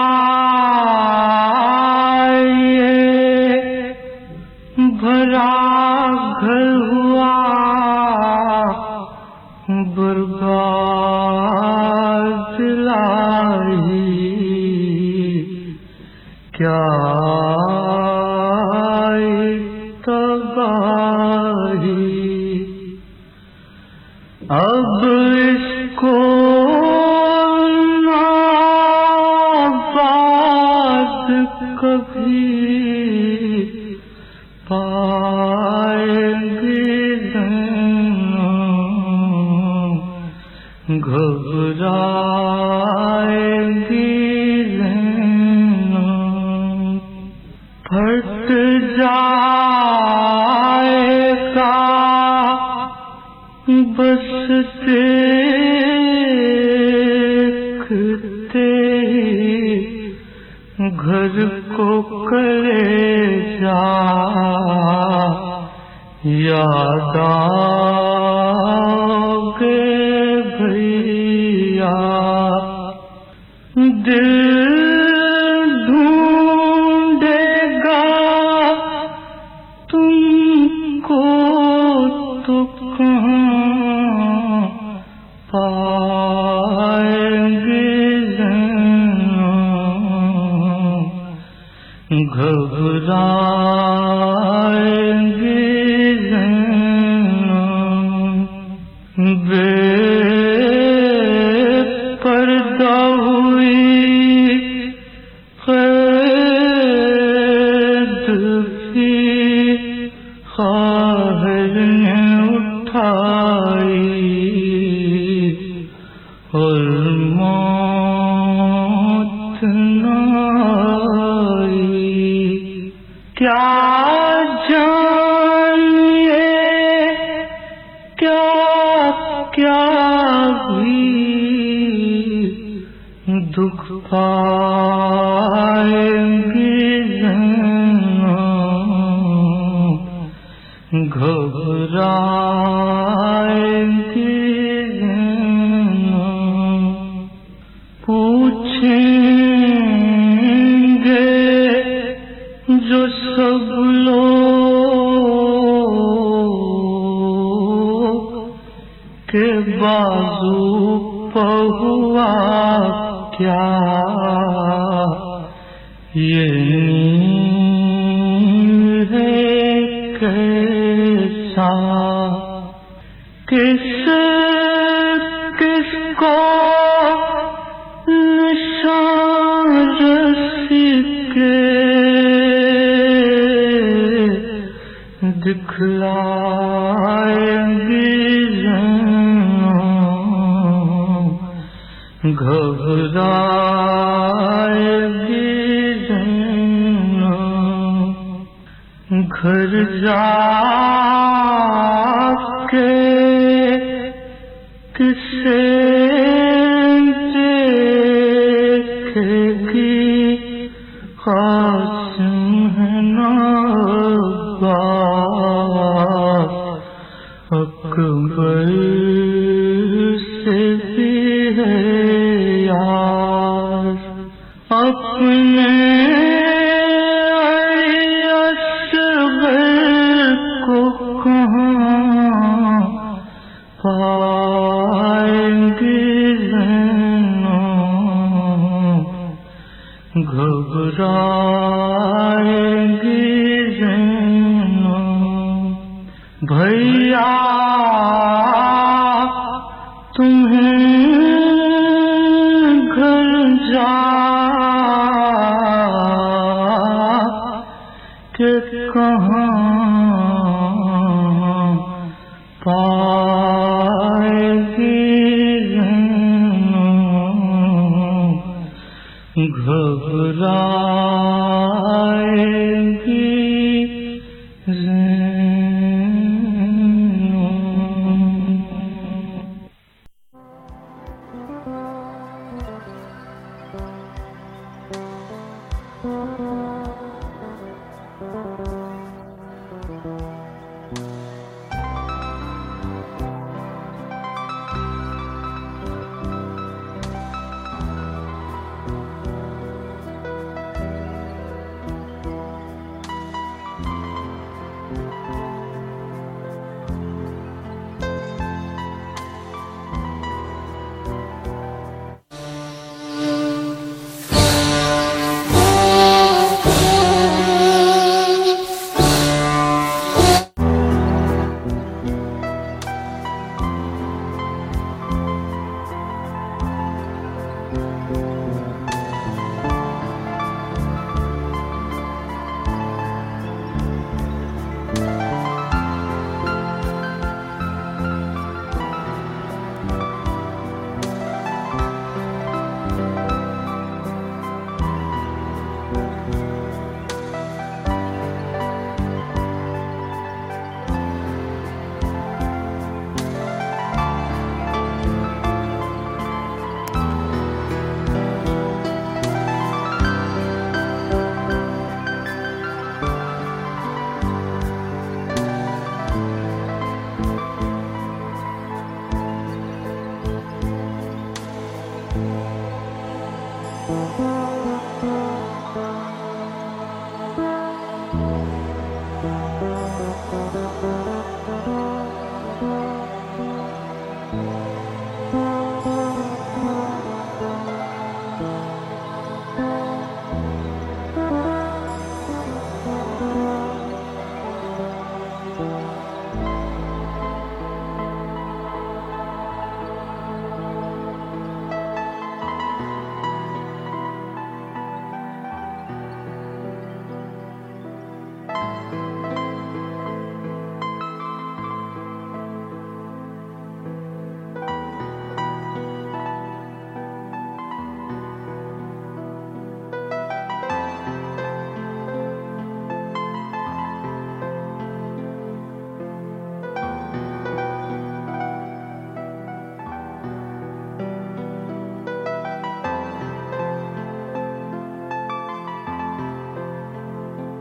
بھرا گھر ہوا برباد لائی، کیا تباہی، اب اس کو نہ بات کبھی پائیں گے زینب، گھبرائیں گی زینب، پھٹ جائے گا بس دیکھتے ہی گھر کو کرے جا یاد آؤگے بھیا، دل ڈھونڈے گا تم کو تو کہاں پائیں گے زینب، گھبرائیں گے زینب، بے پردہ ہوئی قید بھی خواہر نے اٹھائی، اور موت نہ آئی، کیا جانیے کیا पाएंगी घबराएंगी पूछेंगे जो सब लोग के बाजू पर हुआ क्या ये नीर है कैसा किसको निशान रसी के दिखलाएंगी घबराएंगी घर जाके किसे देखेगी कासिम है नवाब अकबर से भी है यार अपने पाएंगे घबराएंगे भैया तुम्हें घर जा के कहाँ पाएगी घबराएगी